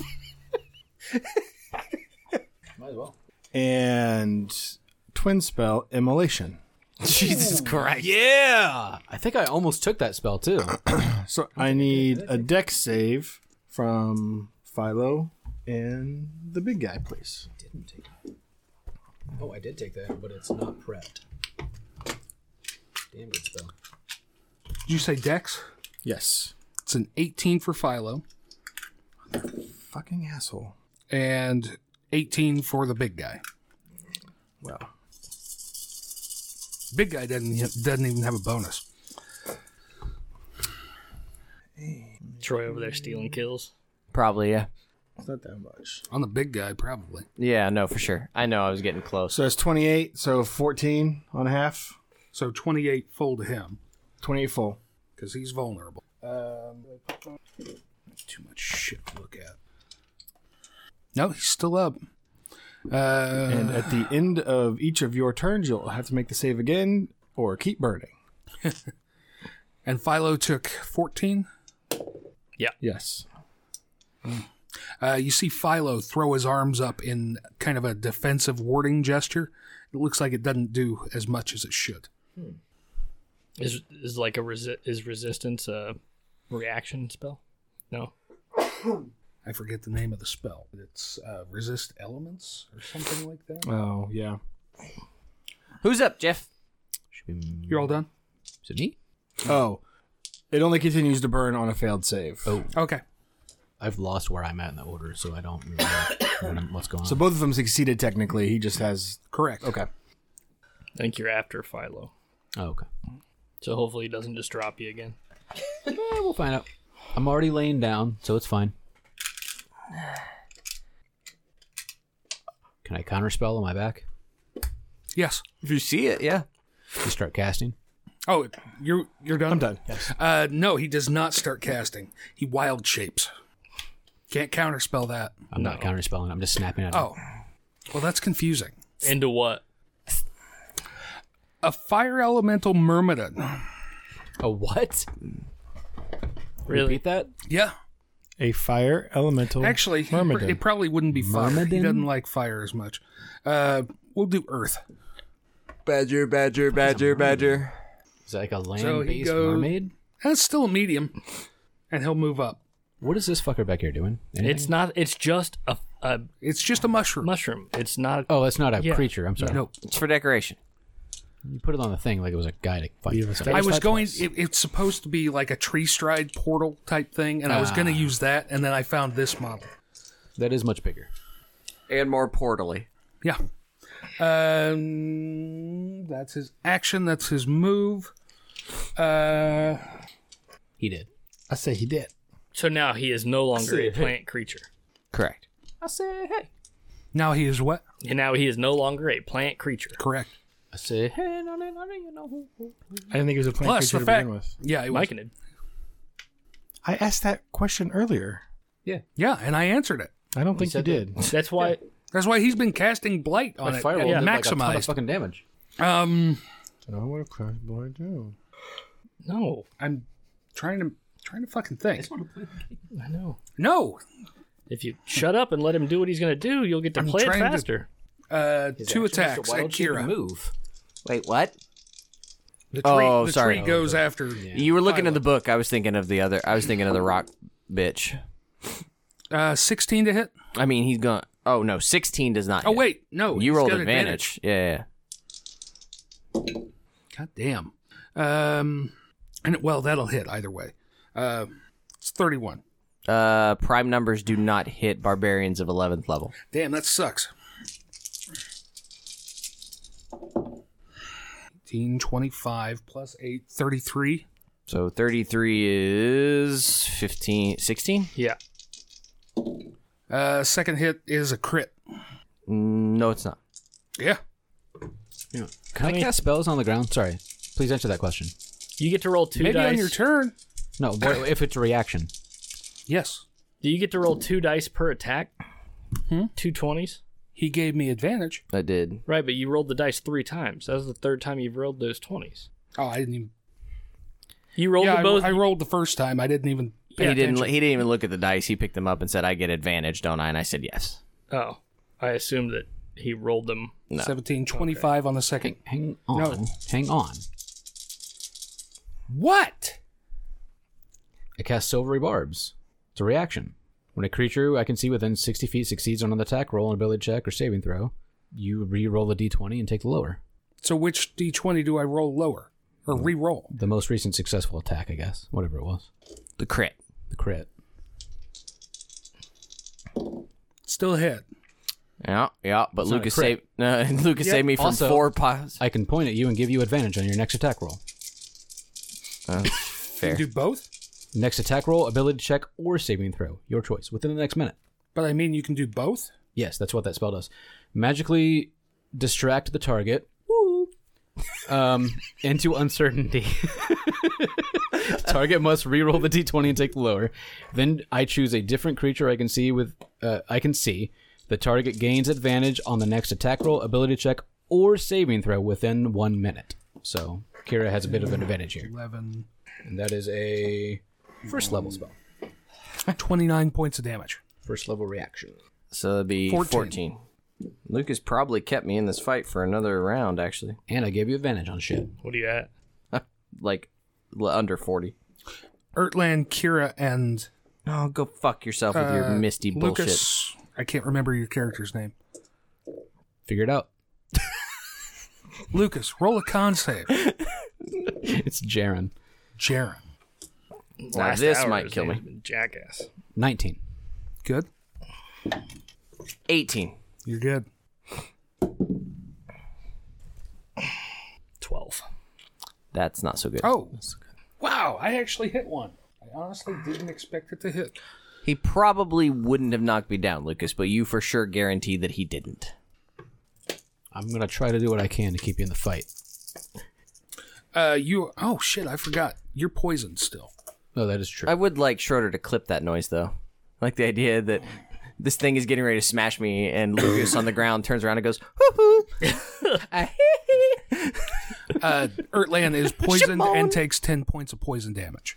Might as well. And twin spell immolation. Jesus Christ. Yeah! I think I almost took that spell too. So I need a dex save from Philo and the big guy, please. Didn't take it. Oh, I did take that, but it's not prepped. Damn good spell. Did you say Dex? Yes. It's an eighteen for Philo Fucking asshole. and eighteen for the big guy. Well, Big guy doesn't doesn't even have a bonus. Troy over there stealing kills. Probably, yeah. it's not that much. On the big guy, probably. Yeah, no, for sure. I know I was getting close. So it's twenty-eight, so fourteen on half. So twenty-eight full to him twenty-eight full. because he's vulnerable. Um, too much shit to look at. No, he's still up. Uh, And at the end of each of your turns, you'll have to make the save again or keep burning. and Philo took fourteen. Yes. Uh, you see Philo throw his arms up in kind of a defensive warding gesture. It looks like it doesn't do as much as it should. Is is like a resi- is resistance a reaction spell? No. I forget the name of the spell. It's uh, resist elements or something like that. Oh, yeah. Who's up, Jeff? Should be... You're all done? Is it me? Oh. It only continues to burn on a failed save. Oh, Okay. I've lost where I'm at in the order, so I don't remember what's going on. So both of them succeeded technically. He just has. Correct. Okay. I think you're after Philo. oh, okay. So hopefully he doesn't just drop you again. Eh, we'll find out. I'm already laying down, so it's fine. Can I counterspell on my back? Yes. If you see it, yeah. You start casting? Oh, you're you're done. I'm done. Uh, no, he does not start casting. He wild shapes. Can't counterspell that. I'm not counterspelling. I'm just snapping at him. Oh, well, that's confusing. Into what? A fire elemental myrmidon. A what? Really? Repeat that? Yeah. A fire elemental. Actually, he, Myrmidon. it probably wouldn't be fire. He Myrmidon? doesn't like fire as much. Uh, we'll do earth. Badger, badger, badger, badger. Is that like a So land-based he goes- mermaid? That's still a medium, and he'll move up. What is this fucker back here doing? Anything? It's not. It's just a, a It's just a mushroom. mushroom. It's not. Oh, that's not a Yeah. creature. I'm sorry. No, It's for decoration. You put it on the thing like it was a guy to fight. So- I was five going. points. It, it's supposed to be like a tree stride portal type thing, and I was going to Ah. use that, and then I found this model. That is much bigger. And more portally. Yeah. Um, that's his action. That's his move. Uh, He did. I say he did. So now he is no longer a plant creature. Correct. I say hey. now he is what? And now he is no longer a plant creature. Correct. I say hey. No, no, no, no, you know. I didn't think he was a plant Plus creature the to fact, begin with. yeah, it was, Mike did. I asked that question earlier. yeah, and I answered it. I don't think you said did. That's why. That's why he's been casting blight on My it. firewall Yeah, did like a ton of maximized. fucking damage. um, Oh, what a crash boy do. No, I'm trying to trying to fucking think. I know. No, If you shut up and let him do what he's going to do, you'll get to I'm play it trying to- faster. uh, His two action, attacks Mister at Wild Shape Kira. Move. Wait, what? The tree, Oh, the sorry. tree goes after. You were looking at the book. I was thinking of the other. I was thinking of the rock bitch. Uh, sixteen to hit. I mean, he's going. Oh no, sixteen does not. Oh hit. wait, no, you he's rolled got advantage. Yeah, yeah. God damn. Um, and well, that'll hit either way. Uh, it's thirty-one. Uh, prime numbers do not hit barbarians of eleventh level. Damn, that sucks. eighteen, twenty-five plus eight, thirty-three. So thirty-three is fifteen, sixteen? Yeah. Uh, second hit is a crit. No, it's not. Yeah. Can I cast spells on the ground? Sorry. Please answer that question. You get to roll two Maybe dice. on your turn. No, but if it's a reaction. Yes. Do you get to roll two dice per attack? Hmm? Two twenties? He gave me advantage. I did. Right, but you rolled the dice three times. That was the third time you've rolled those twenties. Oh, I didn't even. You rolled Yeah, the I, both. I rolled the first time. I didn't even. Pay He didn't. attention. He didn't even look at the dice. He picked them up and said, "I get advantage, don't I?" And I said, "Yes." Oh, I assumed that he rolled them. No. seventeen, twenty-five on the second. Hang on. No. Hang on. What? I cast Silvery Barbs. It's a reaction. When a creature I can see within sixty feet succeeds on an attack roll, an ability check, or saving throw, you re-roll the d twenty and take the lower. So which d twenty do I roll lower or re-roll? The most recent successful attack, I guess. Whatever it was. The crit. The crit. Still hit. Yeah, yeah. But It's not a Lucas crit. saved. Uh, Lucas Yeah, saved me from also- four piles. I can point at you and give you advantage on your next attack roll. Uh, You fair. do both, Next attack roll, ability check, or saving throw. Your choice. Within the next minute. but I mean you can do both. Yes, that's what that spell does. Magically distract the target woo, um, into uncertainty. Target must reroll the d twenty and take the lower. Then I choose a different creature I can see with uh, I can see. The target gains advantage on the next attack roll, ability check, or saving throw within one minute. So Kira has a bit of an advantage here, eleven, and that is a first level spell, twenty-nine points of damage. first level reaction. So it'd be fourteen. fourteen. Lucas probably kept me in this fight for another round, actually. And I gave you advantage on shit. What are you at? Like, l- under forty. Ertland, Kira, and Oh, go fuck yourself with your uh, misty bullshit. Lucas. I can't remember your character's name. Figure it out. Lucas, roll a con save. It's Jaren. Jaren. Now this might kill me. Jackass. nineteen. Good. eighteen. You're good. Twelve. That's not so good. Oh. Wow, I actually hit one. I honestly didn't expect it to hit. He probably wouldn't have knocked me down, Lucas, but you for sure guaranteed that he didn't. I'm gonna try to do what I can to keep you in the fight. Uh, you. Oh shit! I forgot. You're poisoned still. No, that is true. I would like Schroeder to clip that noise, though. Like the idea that this thing is getting ready to smash me, and Lucas on the ground turns around and goes, hoo hoo. Uh, Ertland is poisoned and takes ten points of poison damage.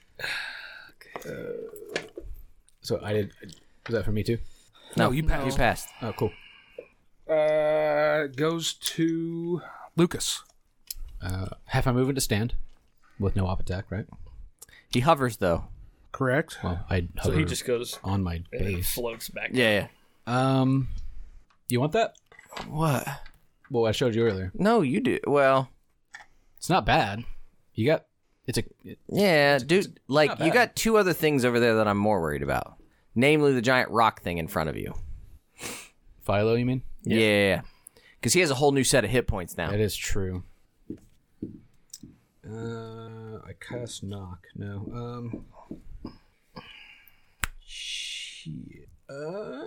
so I did. Was that for me too? No, you passed. You passed. Oh, cool. Uh, goes to Lucas. Uh, half my movement to stand, with no op attack, right? He hovers, though. Correct. Well, I So hover he just goes on my and base. floats back. Yeah, Um, you want that? yeah. What? Well, I showed you earlier. No, you do. Well, It's not bad. You got. It's a. It, yeah, dude. Like, not you bad. got two other things over there that I'm more worried about. Namely, the giant rock thing in front of you. Philo, you mean? Yeah. Because he has a whole new set of hit points now. That is true. Uh, I cast knock. No. Um. Shit. Uh.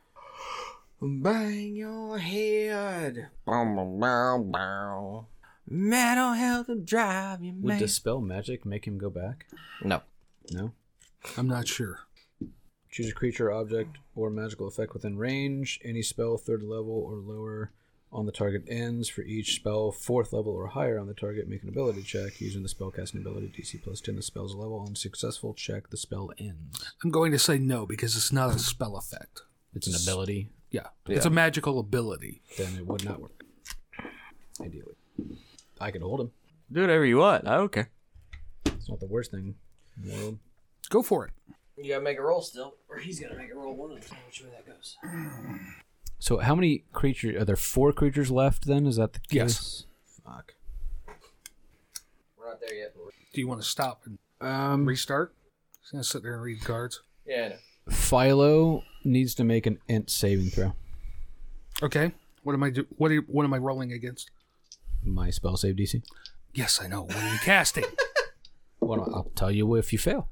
Bang your head. Bow, bow, bow, bow. Mental health will drive you Would mad. dispel magic make him go back? No. No. I'm not sure. Choose a creature, object, or magical effect within range. Any spell third level or lower on the target ends. For each spell fourth level or higher on the target, make an ability check using the spellcasting ability D C plus ten. The spell's level. On successful check, the spell ends. I'm going to say no because it's not a spell effect. It's an ability. Yeah, it's a magical ability. Then it would not work. Ideally, I could hold him. Do whatever you want. I don't care. It's not the worst thing in the world. Go for it. You gotta make a roll still, or he's gonna make a roll one of them. Which way that goes. So, how many creatures? Are there four creatures left? Then is that the case? Yes. Fuck. We're not there yet. But Do you want to stop and Um, restart? He's gonna sit there and read cards. yeah, I know. Philo needs to make an int saving throw. Okay. What am I do? What are you, What am I rolling against? My spell save D C. Yes, I know. What are you casting? Well, I'll tell you if you fail.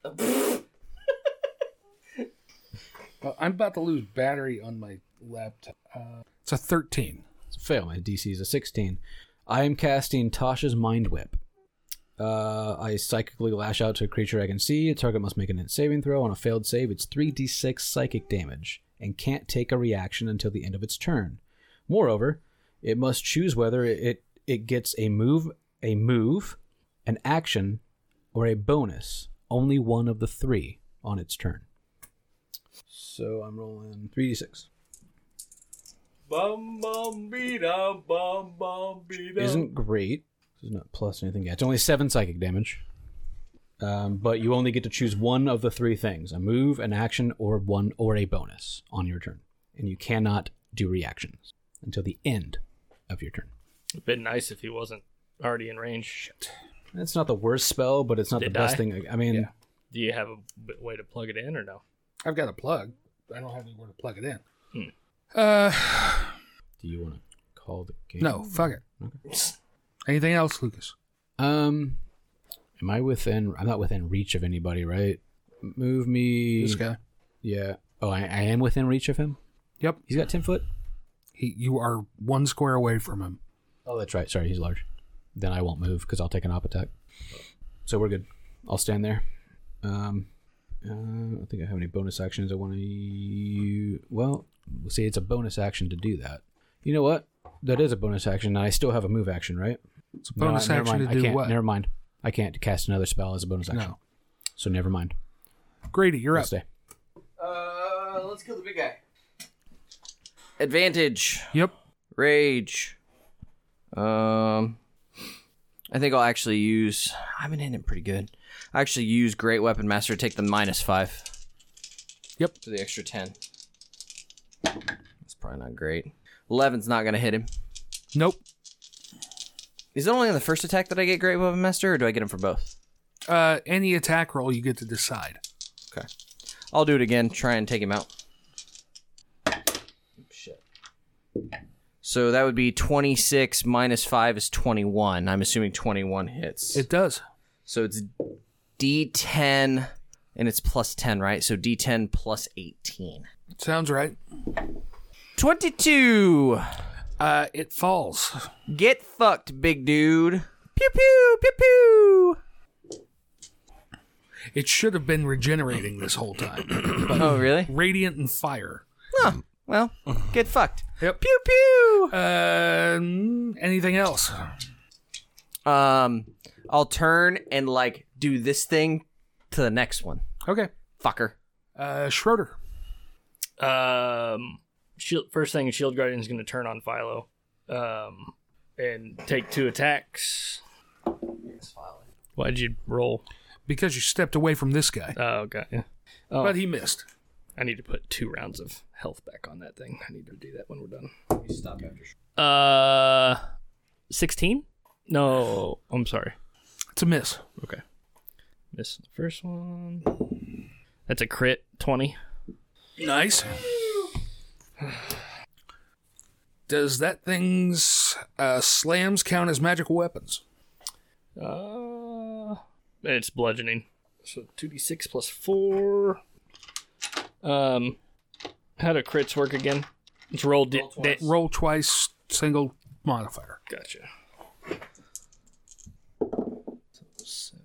Well, I'm about to lose battery on my laptop. Uh, it's a thirteen. It's a fail. My D C is a sixteen. I am casting Tasha's Mind Whip. Uh, I psychically lash out to a creature I can see. A target must make an int saving throw. On a failed save, it's three d six psychic damage and can't take a reaction until the end of its turn. Moreover, it must choose whether it, it gets a move, a move, an action, or a bonus. Only one of the three on its turn. So I'm rolling three d six. Bum bum beat up, bum bum beat up. Isn't great. It's not plus anything yet. It's only seven psychic damage. Um, but you only get to choose one of the three things: a move, an action, or one or a bonus on your turn. And you cannot do reactions until the end of your turn. It'd been nice if he wasn't already in range. Shit. It's not the worst spell, but it's not Did the best I? thing. I mean, Yeah. Do you have a b- way to plug it in or no? I've got a plug. I don't have anywhere to plug it in. Hmm. Uh, do you want to call the game? no, fuck it. Okay. Anything else, Lucas? Um, am I within? I'm not within reach of anybody, right? Move me. This guy. Yeah. Oh, I, I am within reach of him. Yep. He's got ten foot. He, you are one square away from him. Oh, that's right. Sorry, he's large. Then I won't move because I'll take an op attack. So we're good. I'll stand there. Um, uh, I don't think I have any bonus actions I want to use. Well, we'll see. It's a bonus action to do that. You know what? That is a bonus action, and I still have a move action, right? It's a bonus No, never action mind. to do I can't, what? Never mind. I can't cast another spell as a bonus action. No. So never mind. Grady, you're I'll up. stay. Uh, let's kill the big guy. Advantage. Yep. Rage. Um, I think I'll actually use. I've been hitting it pretty good. I actually use Great Weapon Master to take the minus five. Yep. To the extra ten. That's probably not great. eleven's not gonna hit him. Nope. Is it only on the first attack that I get Great Weapon Master, or do I get him for both? Uh, any attack roll you get to decide. Okay. I'll do it again. Try and take him out. Shit. So that would be twenty-six minus five is twenty-one. I'm assuming twenty-one hits. It does. So it's D ten, and it's plus ten, right? So D ten plus eighteen. Sounds right. twenty-two. Uh, it falls. Get fucked, big dude. Pew pew pew pew. It should have been regenerating this whole time. But Oh, really? radiant and fire. Huh. Well, get fucked. Yep. Pew pew. Um, anything else? Um, I'll turn and like do this thing to the next one. Okay. Fucker. Uh, Schroeder. Um, shield, first thing, Shield Guardian is going to turn on Philo, um, and take two attacks. Why'd you roll? Because you stepped away from this guy. Oh, okay. Yeah. Oh, But he missed. I need to put two rounds of health back on that thing. I need to do that when we're done. You stop after. Uh, sixteen? No, I'm sorry. It's a miss. Okay. Missed the first one. That's a crit, twenty. Nice. Does that thing's uh, slams count as magical weapons? Uh, it's bludgeoning. So two d six plus four. Um, how do crits work again? It's roll. Di- roll, da- twice. roll twice, single modifier. Gotcha. Seven.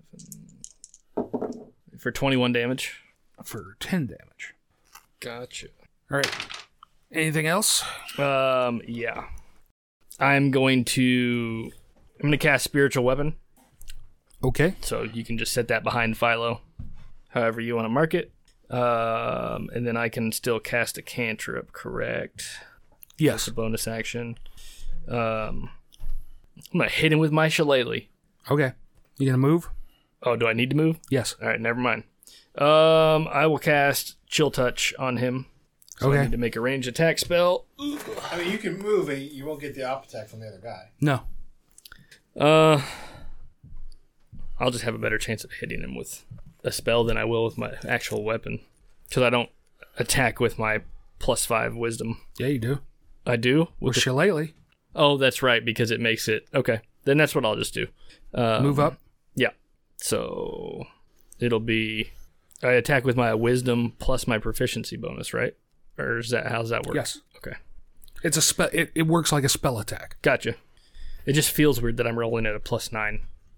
For twenty-one damage. For ten damage. Gotcha. All right. Anything else? Um, yeah. I'm going to. I'm going to cast Spiritual Weapon. Okay. So you can just set that behind Philo, however you want to mark it. Um, and then I can still cast a cantrip, correct? Yes. That's a bonus action. Um, I'm going to hit him with my shillelagh. Okay. You gonna move? Oh, do I need to move? Yes. All right, never mind. Um, I will cast Chill Touch on him. So Okay. I need to make a ranged attack spell. I mean, you can move and you won't get the op attack from the other guy. No. Uh, I'll just have a better chance of hitting him with a spell than I will with my actual weapon. Because I don't attack with my plus five wisdom. Yeah, you do. I do? With the- shillelagh. Oh, that's right, because it makes it... Okay, then that's what I'll just do. Um, Move up. Yeah. So, it'll be... I attack with my wisdom plus my proficiency bonus, right? Or is that... How does that work? Yes. Okay. It's a spell. It, it works like a spell attack. Gotcha. It just feels weird that I'm rolling at a plus nine.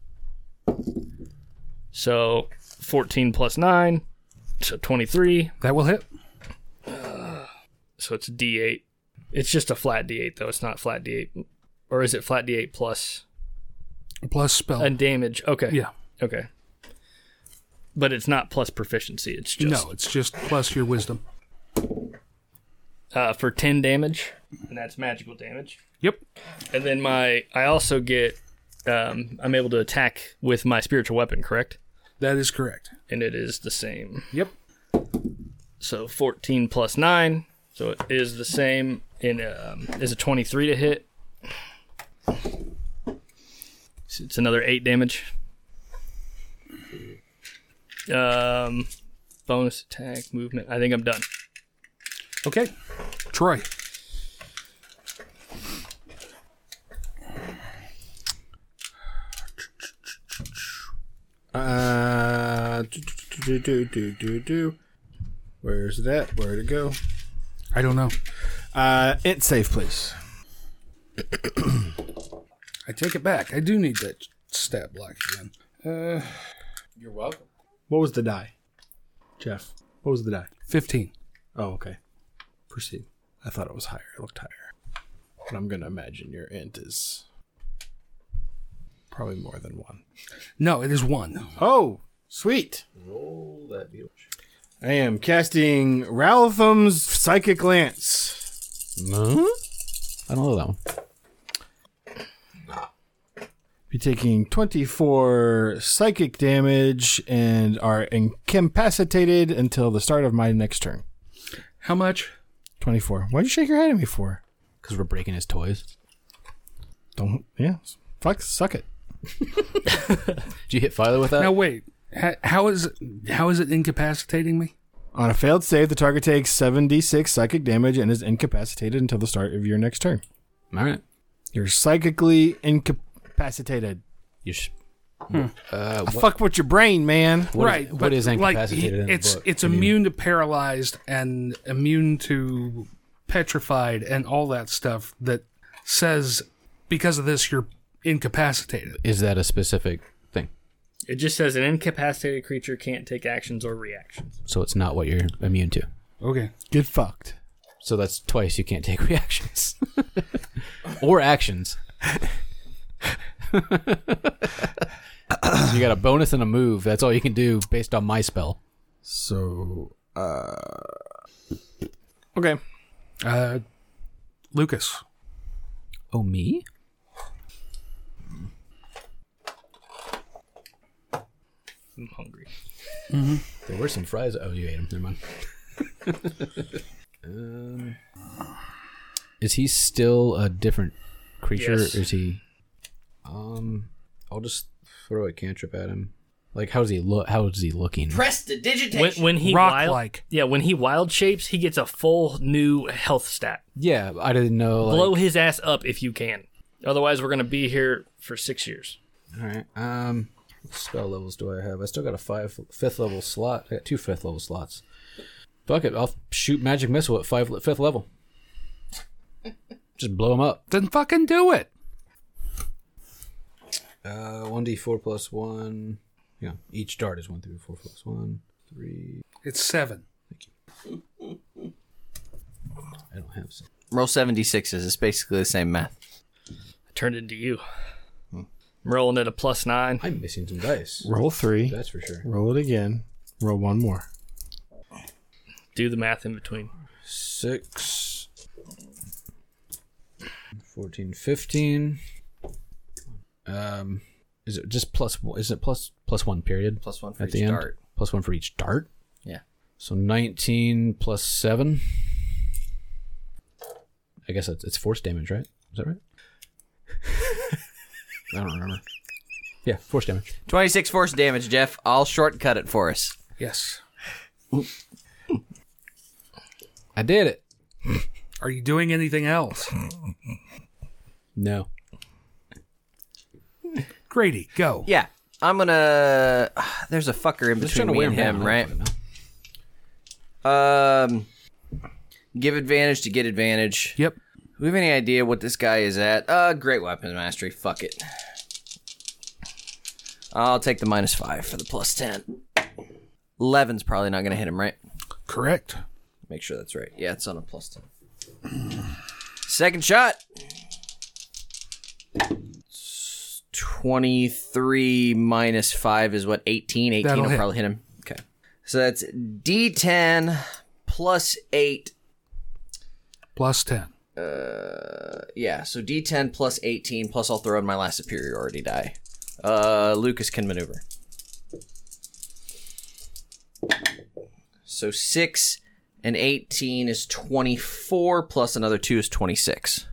So, fourteen plus nine, so twenty-three. That will hit. So it's D eight. It's just a flat D eight, though. It's not flat D eight. Or is it flat D eight plus Plus spell. and damage? Okay. yeah. Okay. But it's not plus proficiency. It's just No, it's just plus your wisdom. uh, for ten damage, and that's magical damage. Yep. And then my, I also get, um, I'm able to attack with my spiritual weapon, correct? That is correct. And it is the same. Yep. So fourteen plus nine, so it is the same. In um, is a twenty-three to hit. So it's another eight damage. Um, bonus attack, movement. I think I'm done. Okay. Troy. Uh, do, do, do, do, do, do. Where's it at? Where'd it go? I don't know. Uh, int save, please. I take it back. I do need that stat block again. Uh, You're welcome. What was the die? Jeff, what was the die? fifteen. Oh, okay. Proceed. I thought it was higher. It looked higher. But I'm going to imagine your int is probably more than one. No, it is one. Oh, sweet. Roll that beetle. I am casting Raltham's Psychic Lance. No? I don't know that one. Be taking twenty-four psychic damage and are incapacitated until the start of my next turn. How much? twenty-four. Why'd you shake your head at me for? Because we're breaking his toys. Don't, yeah. Fuck, suck it. Did you hit Philo with that? Now wait. How, how is it, how is it incapacitating me? On a failed save, the target takes seven d six psychic damage and is incapacitated until the start of your next turn. All right. You're psychically incapacitated. You sh- uh, I what, fuck with your brain, man. what is- right. what but is like, incapacitated he- in the it's book? it's I mean- immune to paralyzed and immune to petrified and all that stuff that says because of this you're incapacitated. Is that a specific thing? It just says an incapacitated creature can't take actions or reactions. So it's not what you're immune to. Okay. Get fucked. So that's twice you can't take reactions. Or actions. So you got a bonus and a move. That's all you can do based on my spell. So, uh... okay. Uh, Lucas. Oh, me? I'm hungry. There were some fries. Oh, you ate them. Never mind. um, is he still a different creature? Yes. Or is he... Um, I'll just throw a cantrip at him. Like, how's he look? How is he looking? Prestidigitation. When, when he Rock wild, like. yeah, when he wild shapes, he gets a full new health stat. Yeah, I didn't know. Like, Blow his ass up if you can. Otherwise, we're gonna be here for six years. All right. Um, what spell levels do I have? I still got a five fifth level slot. I got two fifth level slots. Fuck it, I'll shoot magic missile at five fifth level. Just blow him up. Then fucking do it. Uh, one d four plus one. Yeah, each dart is one through four plus one, three. It's seven. I don't have some. Roll seventy-sixes. It's basically the same math. I turned into you. I'm rolling at a plus nine. I'm missing some dice. Roll three. That's for sure. Roll it again. Roll one more. Do the math in between. Six. fourteen, fifteen. Um, is it just plus? Is it plus plus one period? Plus one for at each the end? dart. Plus one for each dart. Yeah. So nineteen plus seven. I guess it's, it's force damage, right? Is that right? I don't remember. Yeah, force damage. twenty-six force damage, Jeff. I'll shortcut it for us. Yes. I did it. Are you doing anything else? No. Grady, go. Yeah. I'm gonna... There's a fucker in Just between trying to me wear and him him, down. right? I don't know. Um, give advantage to get advantage. Yep. Do we have any idea what this guy is at? Uh, great weapon mastery. Fuck it. I'll take the minus five for the plus ten. eleven's probably not going to hit him, right? Correct. Make sure that's right. Yeah, it's on a plus ten. Second shot. twenty-three minus five is what? eighteen? eighteen That'll will hit. probably hit him. Okay. So that's D ten plus eight. Plus ten. Uh, yeah, so D ten plus eighteen, plus I'll throw in my last superiority die. Uh, Lucas can maneuver. So six and eighteen is twenty-four, plus another two is twenty-six.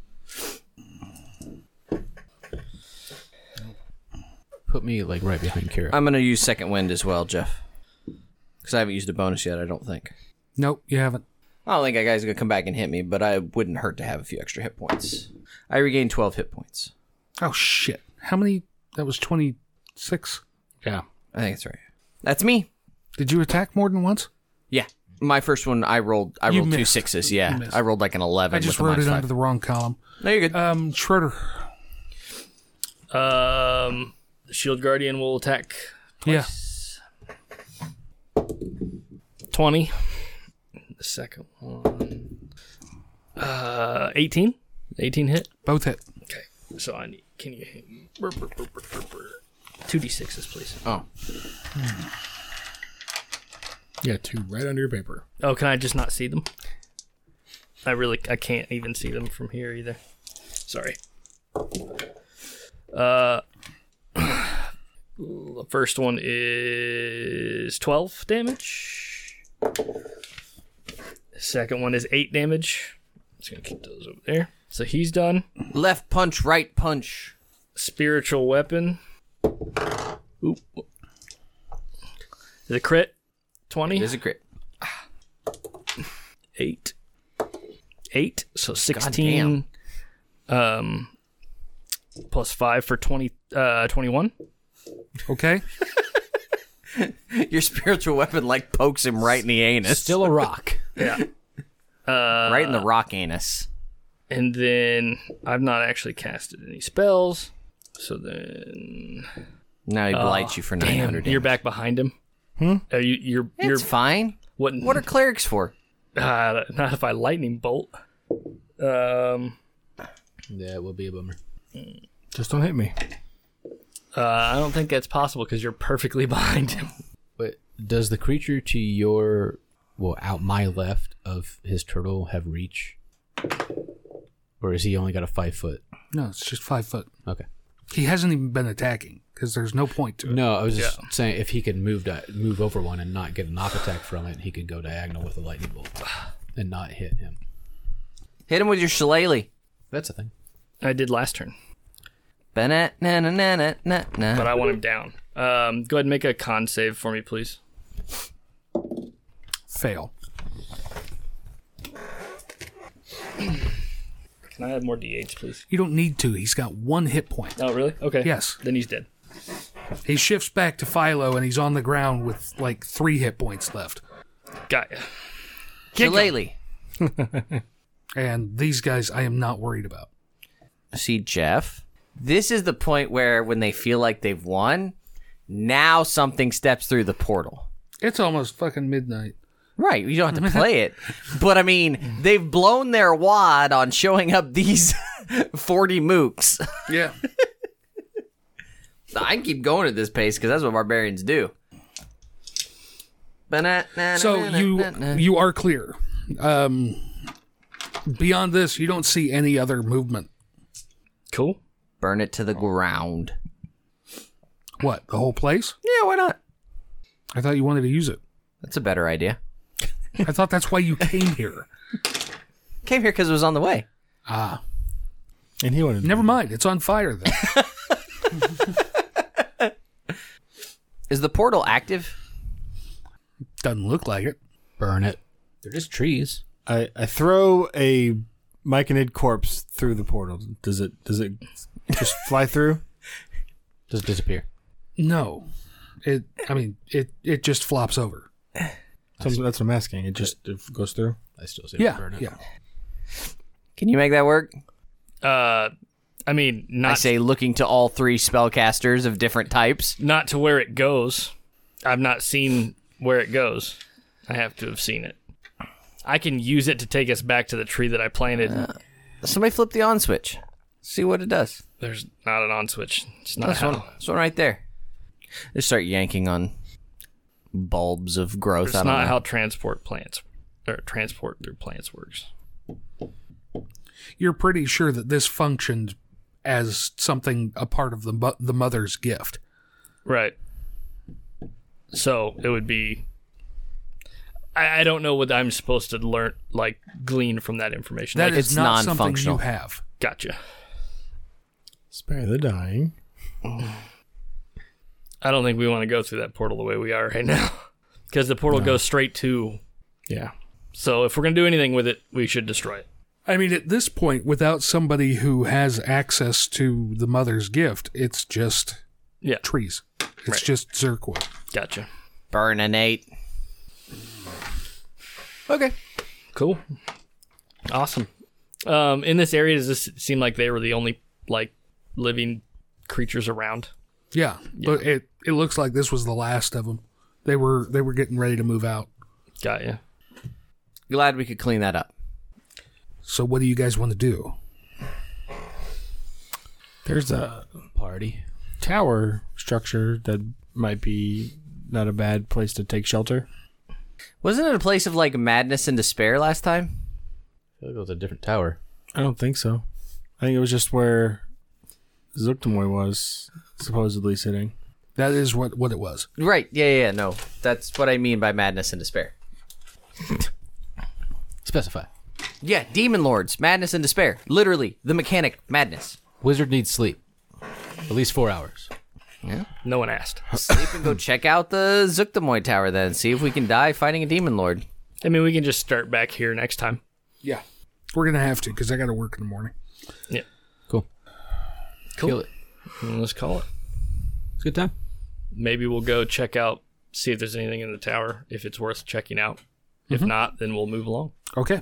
Put me like right behind Kira. I'm going to use second wind as well, Jeff. Because I haven't used a bonus yet, I don't think. Nope, you haven't. I don't think that guy's going to come back and hit me, but I wouldn't hurt to have a few extra hit points. I regained twelve hit points. Oh, shit. How many? That was twenty-six. Yeah. I think that's right. That's me. Did you attack more than once? Yeah. My first one, I rolled I You rolled two missed. sixes, You yeah. missed. I rolled like an eleven I just with a wrote it minus under five. the wrong column. No, you're good. Um, Schroeder. Um, Shield Guardian will attack twice. Yeah. twenty. The second one. Uh, eighteen? eighteen hit? Both hit. Okay. So I need. Can you. two d sixes, please. Oh. Yeah, two right under your paper. Oh, can I just not see them? I really. I can't even see them from here either. Sorry. Uh. The first one is twelve damage. Second one is eight damage. Just gonna keep those over there. So he's done. Left punch, right punch. Spiritual weapon. Oop. Is it crit? twenty? It is a crit. Eight. Eight. So sixteen. Um, plus five for twenty. Uh, twenty-one. Okay. Your spiritual weapon like pokes him right in the anus. Still a rock. Yeah. Uh, right in the rock anus. And then I've not actually casted any spells. So then. Now he blights you for nine Damn, hundred. you're back behind him. Hmm? Are you? You're. You're. It's fine. What? What are clerics for? Uh, not if I lightning bolt. Um. Yeah, it will be a bummer. Just don't hit me. Uh, I don't think that's possible because you're perfectly behind him. But does the creature to your, well, out my left of his turtle have reach? Or is he only got a five foot? No, it's just five foot. Okay. He hasn't even been attacking because there's no point to it. No, I was just Yeah. saying if he could move di- move over one and not get a knock attack from it, he could go diagonal with a lightning bolt and not hit him. Hit him with your shillelagh. That's a thing. I did last turn. Ba-na-na-na-na-na-na. but I want him down. Um, go ahead and make a con save for me, please. Fail. Can I have more D eights, please? You don't need to. He's got one hit point. Oh, really? Okay. Yes. Then he's dead. He shifts back to Philo, and he's on the ground with like three hit points left. Got ya. Shillelagh. And these guys, I am not worried about. See, Jeff, this is the point where when they feel like they've won, now something steps through the portal. It's almost fucking midnight. Right, you don't have to play it. But, I mean, they've blown their wad on showing up these forty mooks. Yeah. I can keep going at this pace because that's what barbarians do. So you you are clear. Um, beyond this, you don't see any other movement. Cool. Burn it to the ground. What, the whole place? Yeah, why not? I thought you wanted to use it. That's a better idea. I thought that's why you came here. Came here because it was on the way. Ah. And he wanted. Never mind. It's on fire then. Is the portal active? Doesn't look like it. Burn it. They're just trees. I, I throw a myconid corpse through the portal. Does it does it just fly through? Does it disappear? No. It. I mean, it, it just flops over. So that's what I'm asking. It just it goes through. I still say Yeah, burn it. yeah. Can you make that work? Uh, I mean, not I say looking to all three spellcasters of different types. not to where it goes. I've not seen where it goes. I have to have seen it. I can use it to take us back to the tree that I planted. Uh, somebody flip the on switch. See what it does. There's not an on switch. It's not That's how. one, that's one right there. Just start yanking on bulbs of growth. It's I don't not know. how transport plants or transport through plants works. You're pretty sure that this functioned as something, a part of the mo- the mother's gift. Right. So it would be. I, I don't know what I'm supposed to learn, like glean from that information. That Like, is it's not something non-functional. you have. gotcha. Spare the dying. I don't think we want to go through that portal the way we are right now, because the portal goes straight to. Yeah. So if we're gonna do anything with it, we should destroy it. I mean, at this point, without somebody who has access to the mother's gift, it's just Yeah. trees. It's Right. just Zirkwood. Gotcha. Burninate. Okay. Cool. Awesome. Um, in this area, does this seem like they were the only like living creatures around? Yeah, but it it looks like this was the last of them. They were they were getting ready to move out. Got ya. Glad we could clean that up. So what do you guys want to do? There's a Party. tower structure that might be not a bad place to take shelter. Wasn't it a place of like madness and despair last time? I feel like it was a different tower. I don't think so. I think it was just where Zuktamoy was supposedly sitting. That is what, what it was. Right. Yeah, yeah, yeah. No, that's what I mean by madness and despair. Specify. Yeah, demon lords, madness and despair. Literally, the mechanic, madness. Wizard needs sleep. At least four hours. No one asked. Sleep and go check out the Zuktamoy Tower then. See if we can die fighting a demon lord. I mean, we can just start back here next time. Yeah. We're going to have to because I got to work in the morning. Yeah. Cool. Cool. Kill it. And let's call it. It's a good time. Maybe we'll go check out, see if there's anything in the tower, if it's worth checking out. If not, then we'll move along. Okay.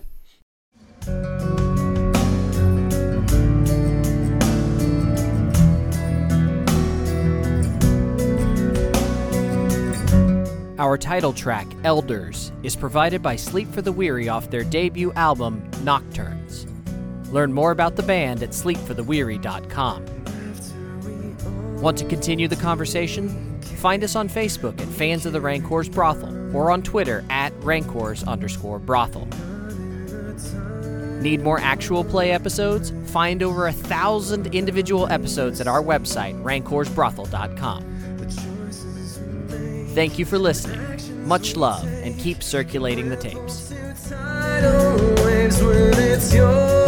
Our title track, Elders, is provided by Sleep for the Weary off their debut album, Nocturnes. Learn more about the band at sleep for the weary dot com. Want to continue the conversation? Find us on Facebook at Fans of the Rancors Brothel or on Twitter at Rancors underscore brothel. Need more actual play episodes? Find over a thousand individual episodes at our website, rancors brothel dot com. Thank you for listening. Much love, and keep circulating the tapes. Tidal waves when it's your